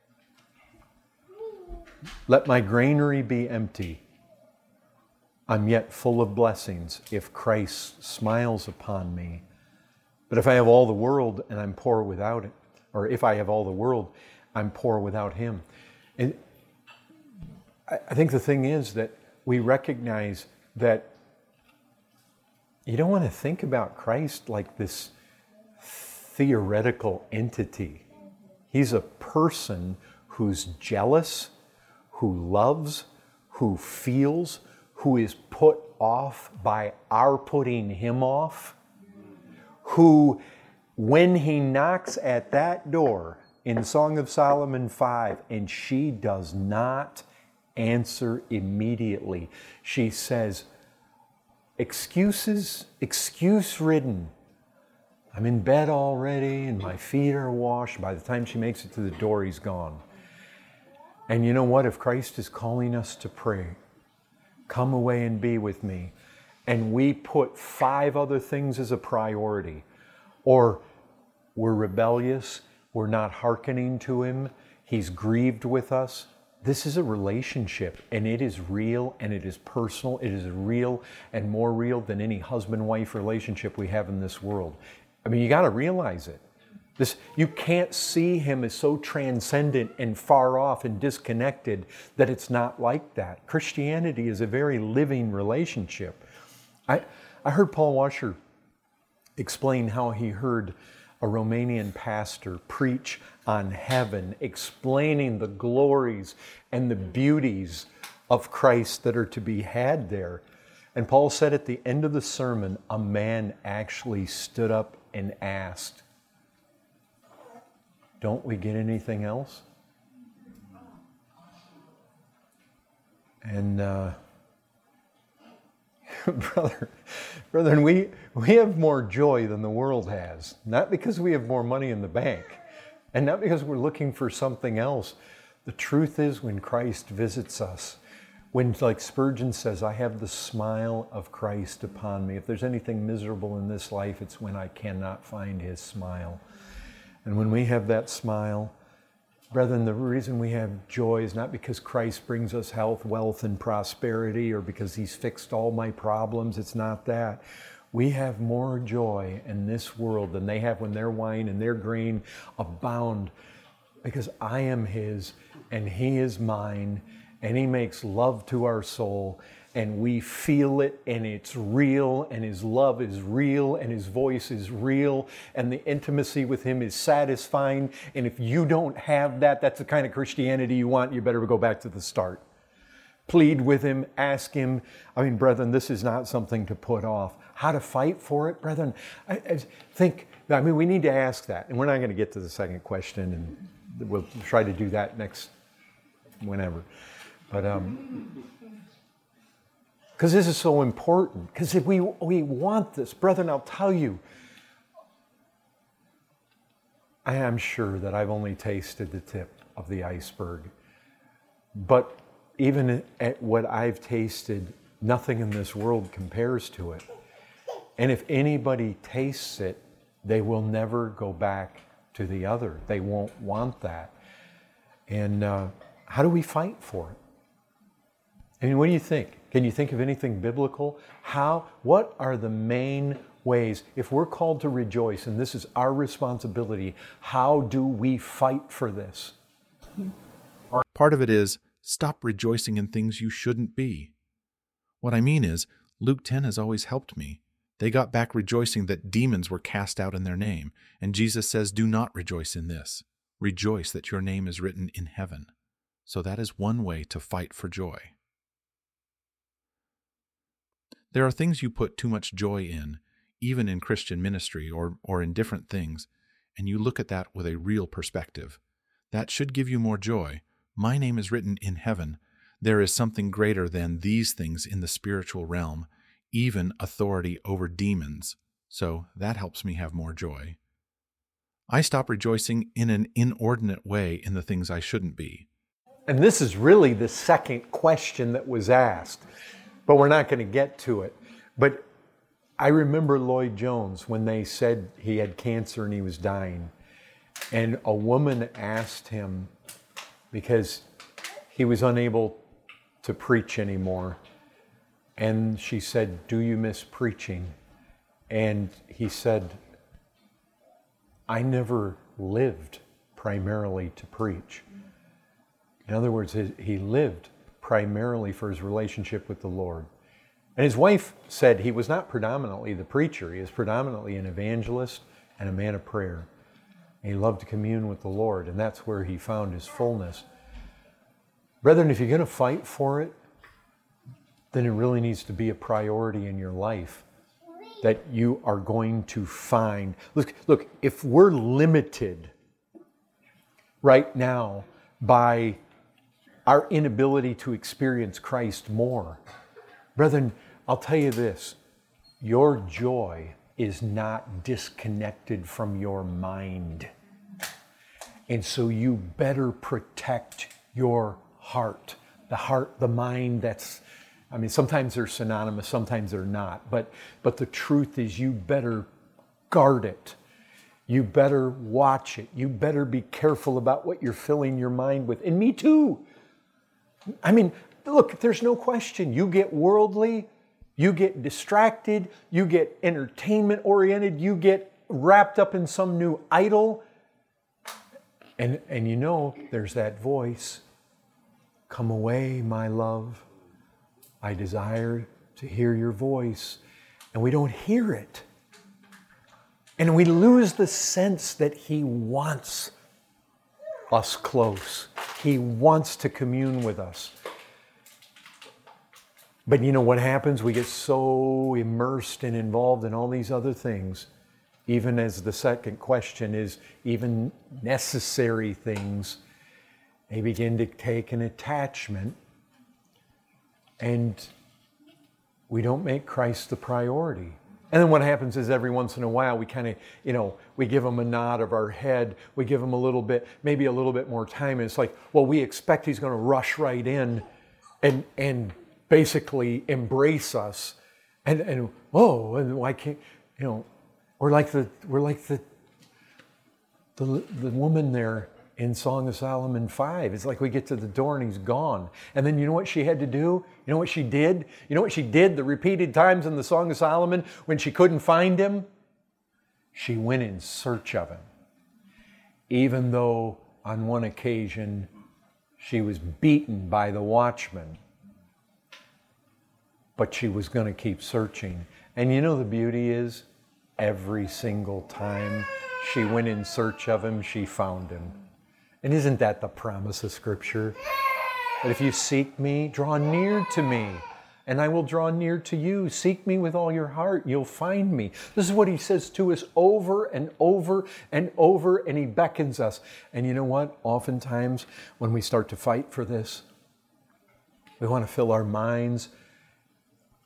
S1: "Let my granary be empty. I'm yet full of blessings if Christ smiles upon me. But if I have all the world and I'm poor without it, or if I have all the world, I'm poor without Him." And I think the thing is that we recognize that you don't want to think about Christ like this theoretical entity. He's a person who's jealous, who loves, who feels, who is put off by our putting Him off, who, when He knocks at that door in Song of Solomon 5, and she does not answer immediately, she says, excuse-ridden. I'm in bed already and my feet are washed. By the time she makes it to the door, He's gone. And you know what? If Christ is calling us to pray, come away and be with me, and we put 5 other things as a priority, or we're rebellious, we're not hearkening to Him, He's grieved with us. This is a relationship, and it is real, and it is personal. It is real and more real than any husband-wife relationship we have in this world. I mean, you got to realize it. You can't see Him as so transcendent and far off and disconnected that it's not like that. Christianity is a very living relationship. I heard Paul Washer explain how he heard a Romanian pastor preach on heaven, explaining the glories and the beauties of Christ that are to be had there. And Paul said at the end of the sermon, a man actually stood up and asked, "Don't we get anything else?" And brethren, we have more joy than the world has. Not because we have more money in the bank, and not because we're looking for something else. The truth is, when Christ visits us, when, like Spurgeon says, I have the smile of Christ upon me. If there's anything miserable in this life, it's when I cannot find His smile. And when we have that smile, brethren, the reason we have joy is not because Christ brings us health, wealth, and prosperity, or because He's fixed all my problems. It's not that. We have more joy in this world than they have when their wine and their grain abound, because I am His and He is mine, and He makes love to our soul, and we feel it, and it's real, and His love is real, and His voice is real, and the intimacy with Him is satisfying. And if you don't have that, that's the kind of Christianity you want, you better go back to the start. Plead with Him, ask Him. I mean, brethren, this is not something to put off. How to fight for it, brethren? We need to ask that. And we're not going to get to the second question, and we'll try to do that next, whenever. But Because this is so important. Because if we want this, brethren, I'll tell you, I am sure that I've only tasted the tip of the iceberg. But even at what I've tasted, nothing in this world compares to it. And if anybody tastes it, they will never go back to the other. They won't want that. And how do we fight for it? I mean, what do you think? Can you think of anything biblical? What are the main ways, if we're called to rejoice, and this is our responsibility, how do we fight for this?
S2: Part of it is, stop rejoicing in things you shouldn't be. What I mean is, Luke 10 has always helped me. They got back rejoicing that demons were cast out in their name, and Jesus says, do not rejoice in this. Rejoice that your name is written in heaven. So that is one way to fight for joy. There are things you put too much joy in, even in Christian ministry or in different things, and you look at that with a real perspective. That should give you more joy. My name is written in heaven. There is something greater than these things in the spiritual realm, even authority over demons. So that helps me have more joy. I stop rejoicing in an inordinate way in the things I shouldn't be.
S1: And this is really the second question that was asked, but we're not going to get to it. But I remember Lloyd Jones when they said he had cancer and he was dying. And a woman asked him, because he was unable to preach anymore, and she said, do you miss preaching? And he said, I never lived primarily to preach. In other words, he lived primarily for his relationship with the Lord. And his wife said he was not predominantly the preacher. He was predominantly an evangelist and a man of prayer. And he loved to commune with the Lord, and that's where he found his fullness. Brethren, if you're going to fight for it, then it really needs to be a priority in your life that you are going to find. Look, if we're limited right now by our inability to experience Christ more, brethren, I'll tell you this, your joy is not disconnected from your mind. And so you better protect your heart, the mind that's, I mean, sometimes they're synonymous, sometimes they're not. But the truth is you better guard it. You better watch it. You better be careful about what you're filling your mind with. And me too. I mean, look, there's no question. You get worldly, you get distracted, you get entertainment oriented, you get wrapped up in some new idol. And you know, there's that voice. Come away, my love. I desire to hear your voice. And we don't hear it. And we lose the sense that he wants us close. He wants to commune with us. But you know what happens? We get so immersed and involved in all these other things, even as the second question is, even necessary things, they begin to take an attachment, and we don't make Christ the priority. And then what happens is every once in a while we kind of, we give him a nod of our head, we give him a little bit, maybe a little bit more time, and it's like, well, we expect he's going to rush right in and basically embrace us, and why can't, we're like the woman there in Song of Solomon 5. It's like we get to the door and he's gone. And then you know what she had to do? You know what she did? You know what she did the repeated times in the Song of Solomon when she couldn't find him? She went in search of him. Even though on one occasion she was beaten by the watchman. But she was going to keep searching. And you know the beauty is, every single time she went in search of him, she found him. And isn't that the promise of Scripture? That if you seek me, draw near to me, and I will draw near to you. Seek me with all your heart, you'll find me. This is what he says to us over and over and over, and he beckons us. And you know what? Oftentimes, when we start to fight for this, we want to fill our minds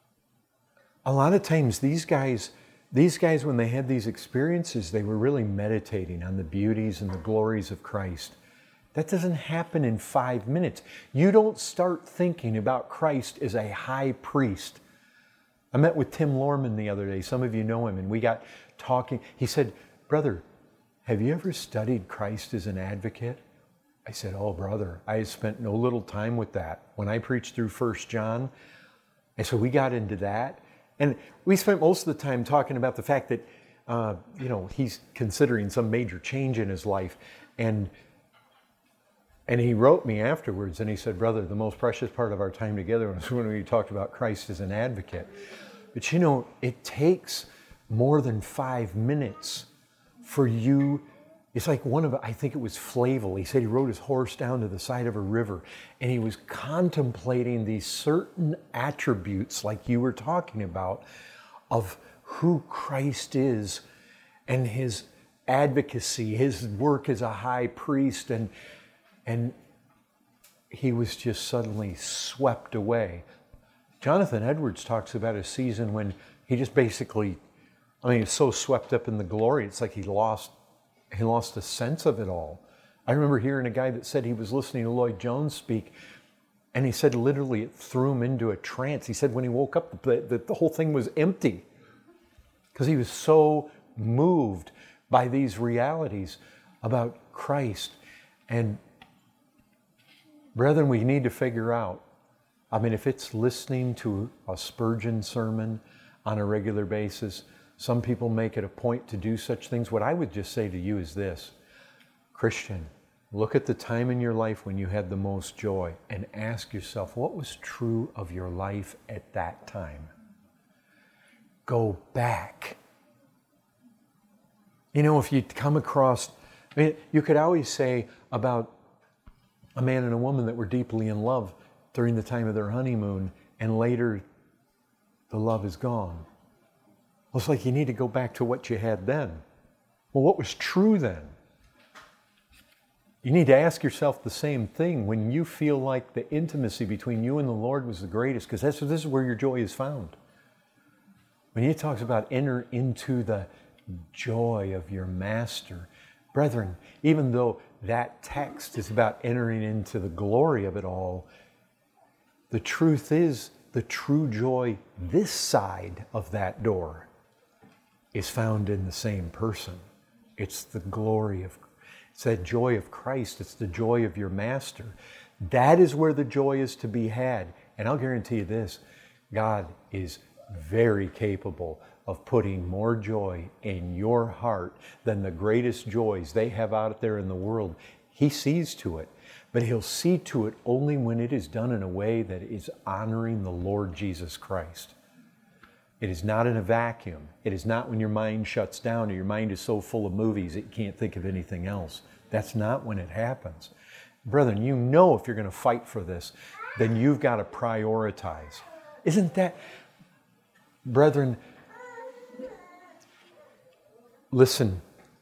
S1: a lot of times these guys, when they had these experiences, they were really meditating on the beauties and the glories of Christ. That doesn't happen in 5 minutes. You don't start thinking about Christ as a high priest. I met with Tim Lorman the other day. Some of you know him, and we got talking. He said, "Brother, have you ever studied Christ as an advocate?" I said, "Oh, brother, I have spent no little time with that. When I preached through 1 John, and so we got into that. And we spent most of the time talking about the fact that, he's considering some major change in his life. And he wrote me afterwards and he said, "Brother, the most precious part of our time together was when we talked about Christ as an advocate." But it takes more than 5 minutes for you. It's like I think it was Flavel. He said he rode his horse down to the side of a river and he was contemplating these certain attributes like you were talking about of who Christ is and his advocacy, his work as a high priest, and he was just suddenly swept away. Jonathan Edwards talks about a season when he just basically, he's so swept up in the glory, it's like he lost a sense of it all. I remember hearing a guy that said he was listening to Lloyd Jones speak, and he said literally it threw him into a trance. He said when he woke up, the whole thing was empty because he was so moved by these realities about Christ. And brethren, we need to figure out, if it's listening to a Spurgeon sermon on a regular basis, some people make it a point to do such things. What I would just say to you is this: Christian, look at the time in your life when you had the most joy and ask yourself, what was true of your life at that time? Go back. If you come across, you could always say about a man and a woman that were deeply in love during the time of their honeymoon, and later the love is gone. Well, it's like you need to go back to what you had then. Well, what was true then? You need to ask yourself the same thing when you feel like the intimacy between you and the Lord was the greatest, because this is where your joy is found. When he talks about enter into the joy of your master, brethren, even though that text is about entering into the glory of it all, the truth is the true joy this side of that door is found in the same person. It's the it's that joy of Christ. It's the joy of your master. That is where the joy is to be had. And I'll guarantee you this, God is very capable of putting more joy in your heart than the greatest joys they have out there in the world. He sees to it, but he'll see to it only when it is done in a way that is honoring the Lord Jesus Christ. It is not in a vacuum. It is not when your mind shuts down or your mind is so full of movies that you can't think of anything else. That's not when it happens. Brethren, if you're going to fight for this, then you've got to prioritize. Isn't that, brethren, listen,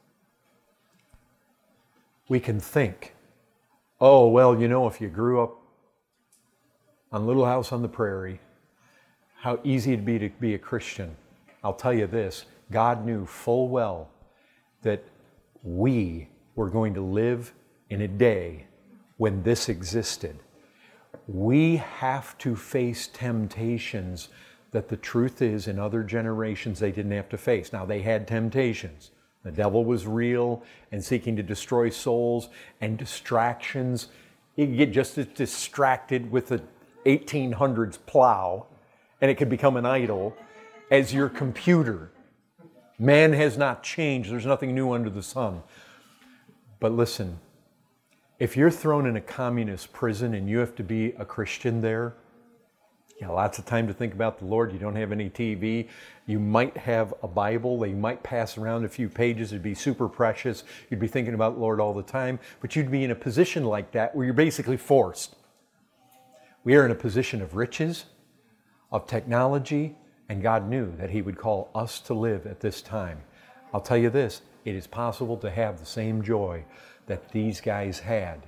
S1: we can think, oh, well, if you grew up on Little House on the Prairie, how easy it'd be to be a Christian. I'll tell you this, God knew full well that we were going to live in a day when this existed. We have to face temptations that the truth is in other generations they didn't have to face. Now, they had temptations. The devil was real and seeking to destroy souls and distractions. You can get just as distracted with the 1800s plow and it could become an idol as your computer. Man has not changed. There's nothing new under the sun. But listen, if you're thrown in a communist prison and you have to be a Christian there, you got lots of time to think about the Lord. You don't have any TV. You might have a Bible. They might pass around a few pages. It'd be super precious. You'd be thinking about the Lord all the time. But you'd be in a position like that where you're basically forced. We are in a position of riches, of technology, and God knew that he would call us to live at this time. I'll tell you this, it is possible to have the same joy that these guys had.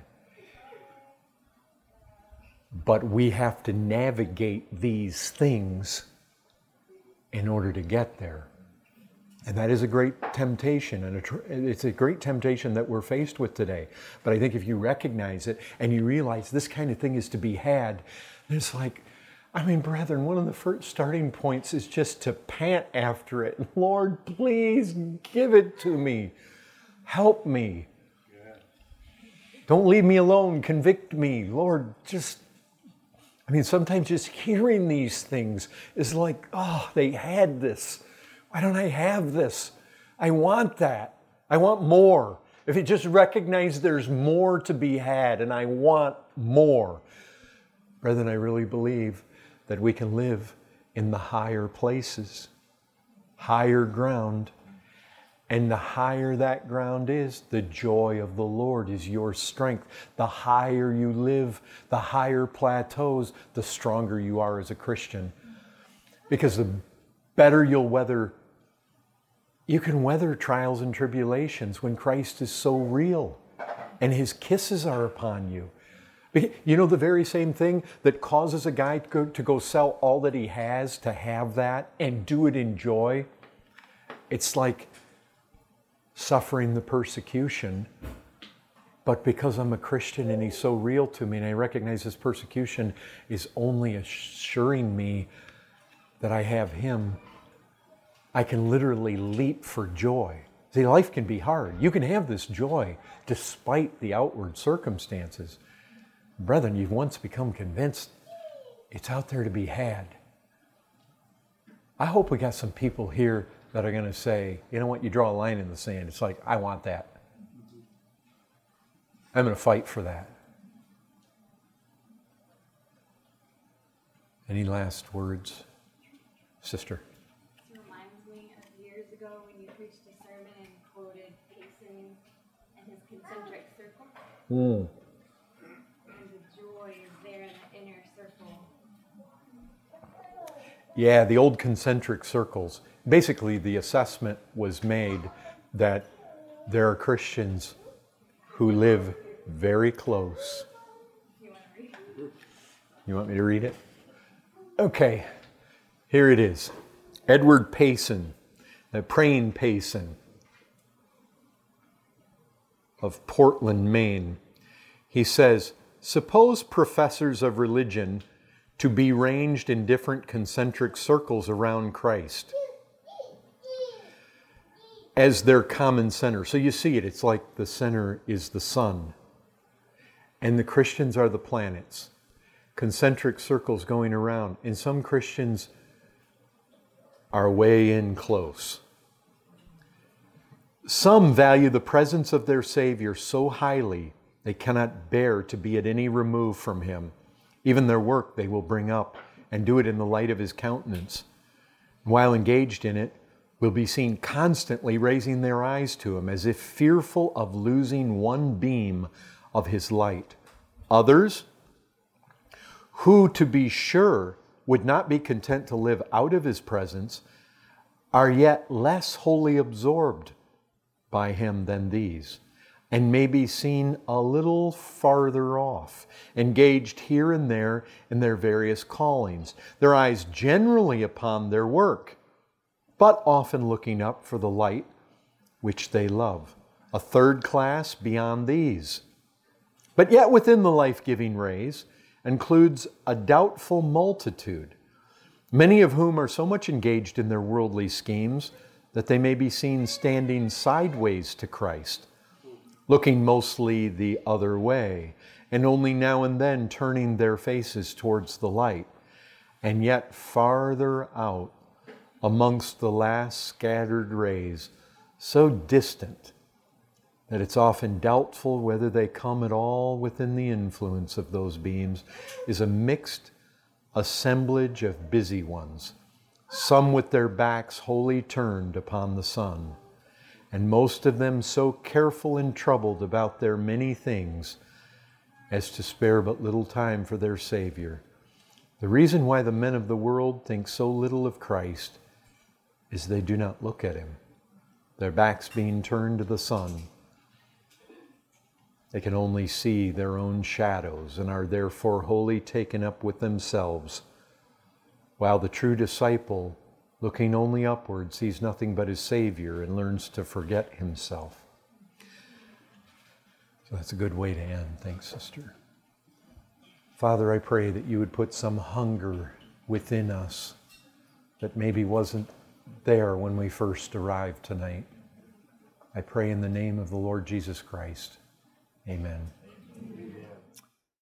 S1: But we have to navigate these things in order to get there. And that is a great temptation, and it's a great temptation that we're faced with today. But I think if you recognize it and you realize this kind of thing is to be had, then it's like, I mean, brethren, one of the first starting points is just to pant after it. Lord, please give it to me. Help me. Don't leave me alone. Convict me. Lord, sometimes just hearing these things is like, oh, they had this. Why don't I have this? I want that. I want more. If you just recognize there's more to be had and I want more. Brethren, I really believe that we can live in the higher places, higher ground. And the higher that ground is, the joy of the Lord is your strength. The higher you live, the higher plateaus, the stronger you are as a Christian. Because the better you can weather trials and tribulations when Christ is so real and His kisses are upon you. You know, the very same thing that causes a guy to go sell all that he has to have that and do it in joy. It's like suffering the persecution, but because I'm a Christian and He's so real to me and I recognize this persecution is only assuring me that I have Him, I can literally leap for joy. See, life can be hard. You can have this joy despite the outward circumstances. Brethren, you've once become convinced it's out there to be had. I hope we got some people here that are going to say, you know what, you draw a line in the sand. It's like, I want that. I'm going to fight for that. Any last words, sister?
S7: It reminds me of years ago when you preached a sermon and quoted Payson and his concentric circle. And the joy is there in the inner circle.
S1: Yeah, the old concentric circles. Basically, the assessment was made that there are Christians who live very close. You want me to read it? Okay, here it is. Edward Payson, praying Payson of Portland, Maine. He says, suppose professors of religion to be ranged in different concentric circles around Christ as their common center. So you see it, it's like the center is the sun. And the Christians are the planets. Concentric circles going around. And some Christians are way in close. Some value the presence of their Savior so highly they cannot bear to be at any remove from Him. Even their work they will bring up and do it in the light of His countenance. While engaged in it, will be seen constantly raising their eyes to Him as if fearful of losing one beam of His light. Others, who to be sure would not be content to live out of His presence, are yet less wholly absorbed by Him than these, and may be seen a little farther off, engaged here and there in their various callings, their eyes generally upon their work, but often looking up for the light which they love. A third class beyond these. But yet within the life-giving rays includes a doubtful multitude, many of whom are so much engaged in their worldly schemes that they may be seen standing sideways to Christ, looking mostly the other way, and only now and then turning their faces towards the light, and yet farther out amongst the last scattered rays, so distant that it's often doubtful whether they come at all within the influence of those beams, is a mixed assemblage of busy ones, some with their backs wholly turned upon the sun, and most of them so careful and troubled about their many things as to spare but little time for their Savior. The reason why the men of the world think so little of Christ is they do not look at Him, their backs being turned to the sun. They can only see their own shadows and are therefore wholly taken up with themselves, while the true disciple looking only upward, sees nothing but his Savior and learns to forget himself. So that's a good way to end. Thanks, sister. Father, I pray that you would put some hunger within us that maybe wasn't there when we first arrived tonight. I pray in the name of the Lord Jesus Christ. Amen.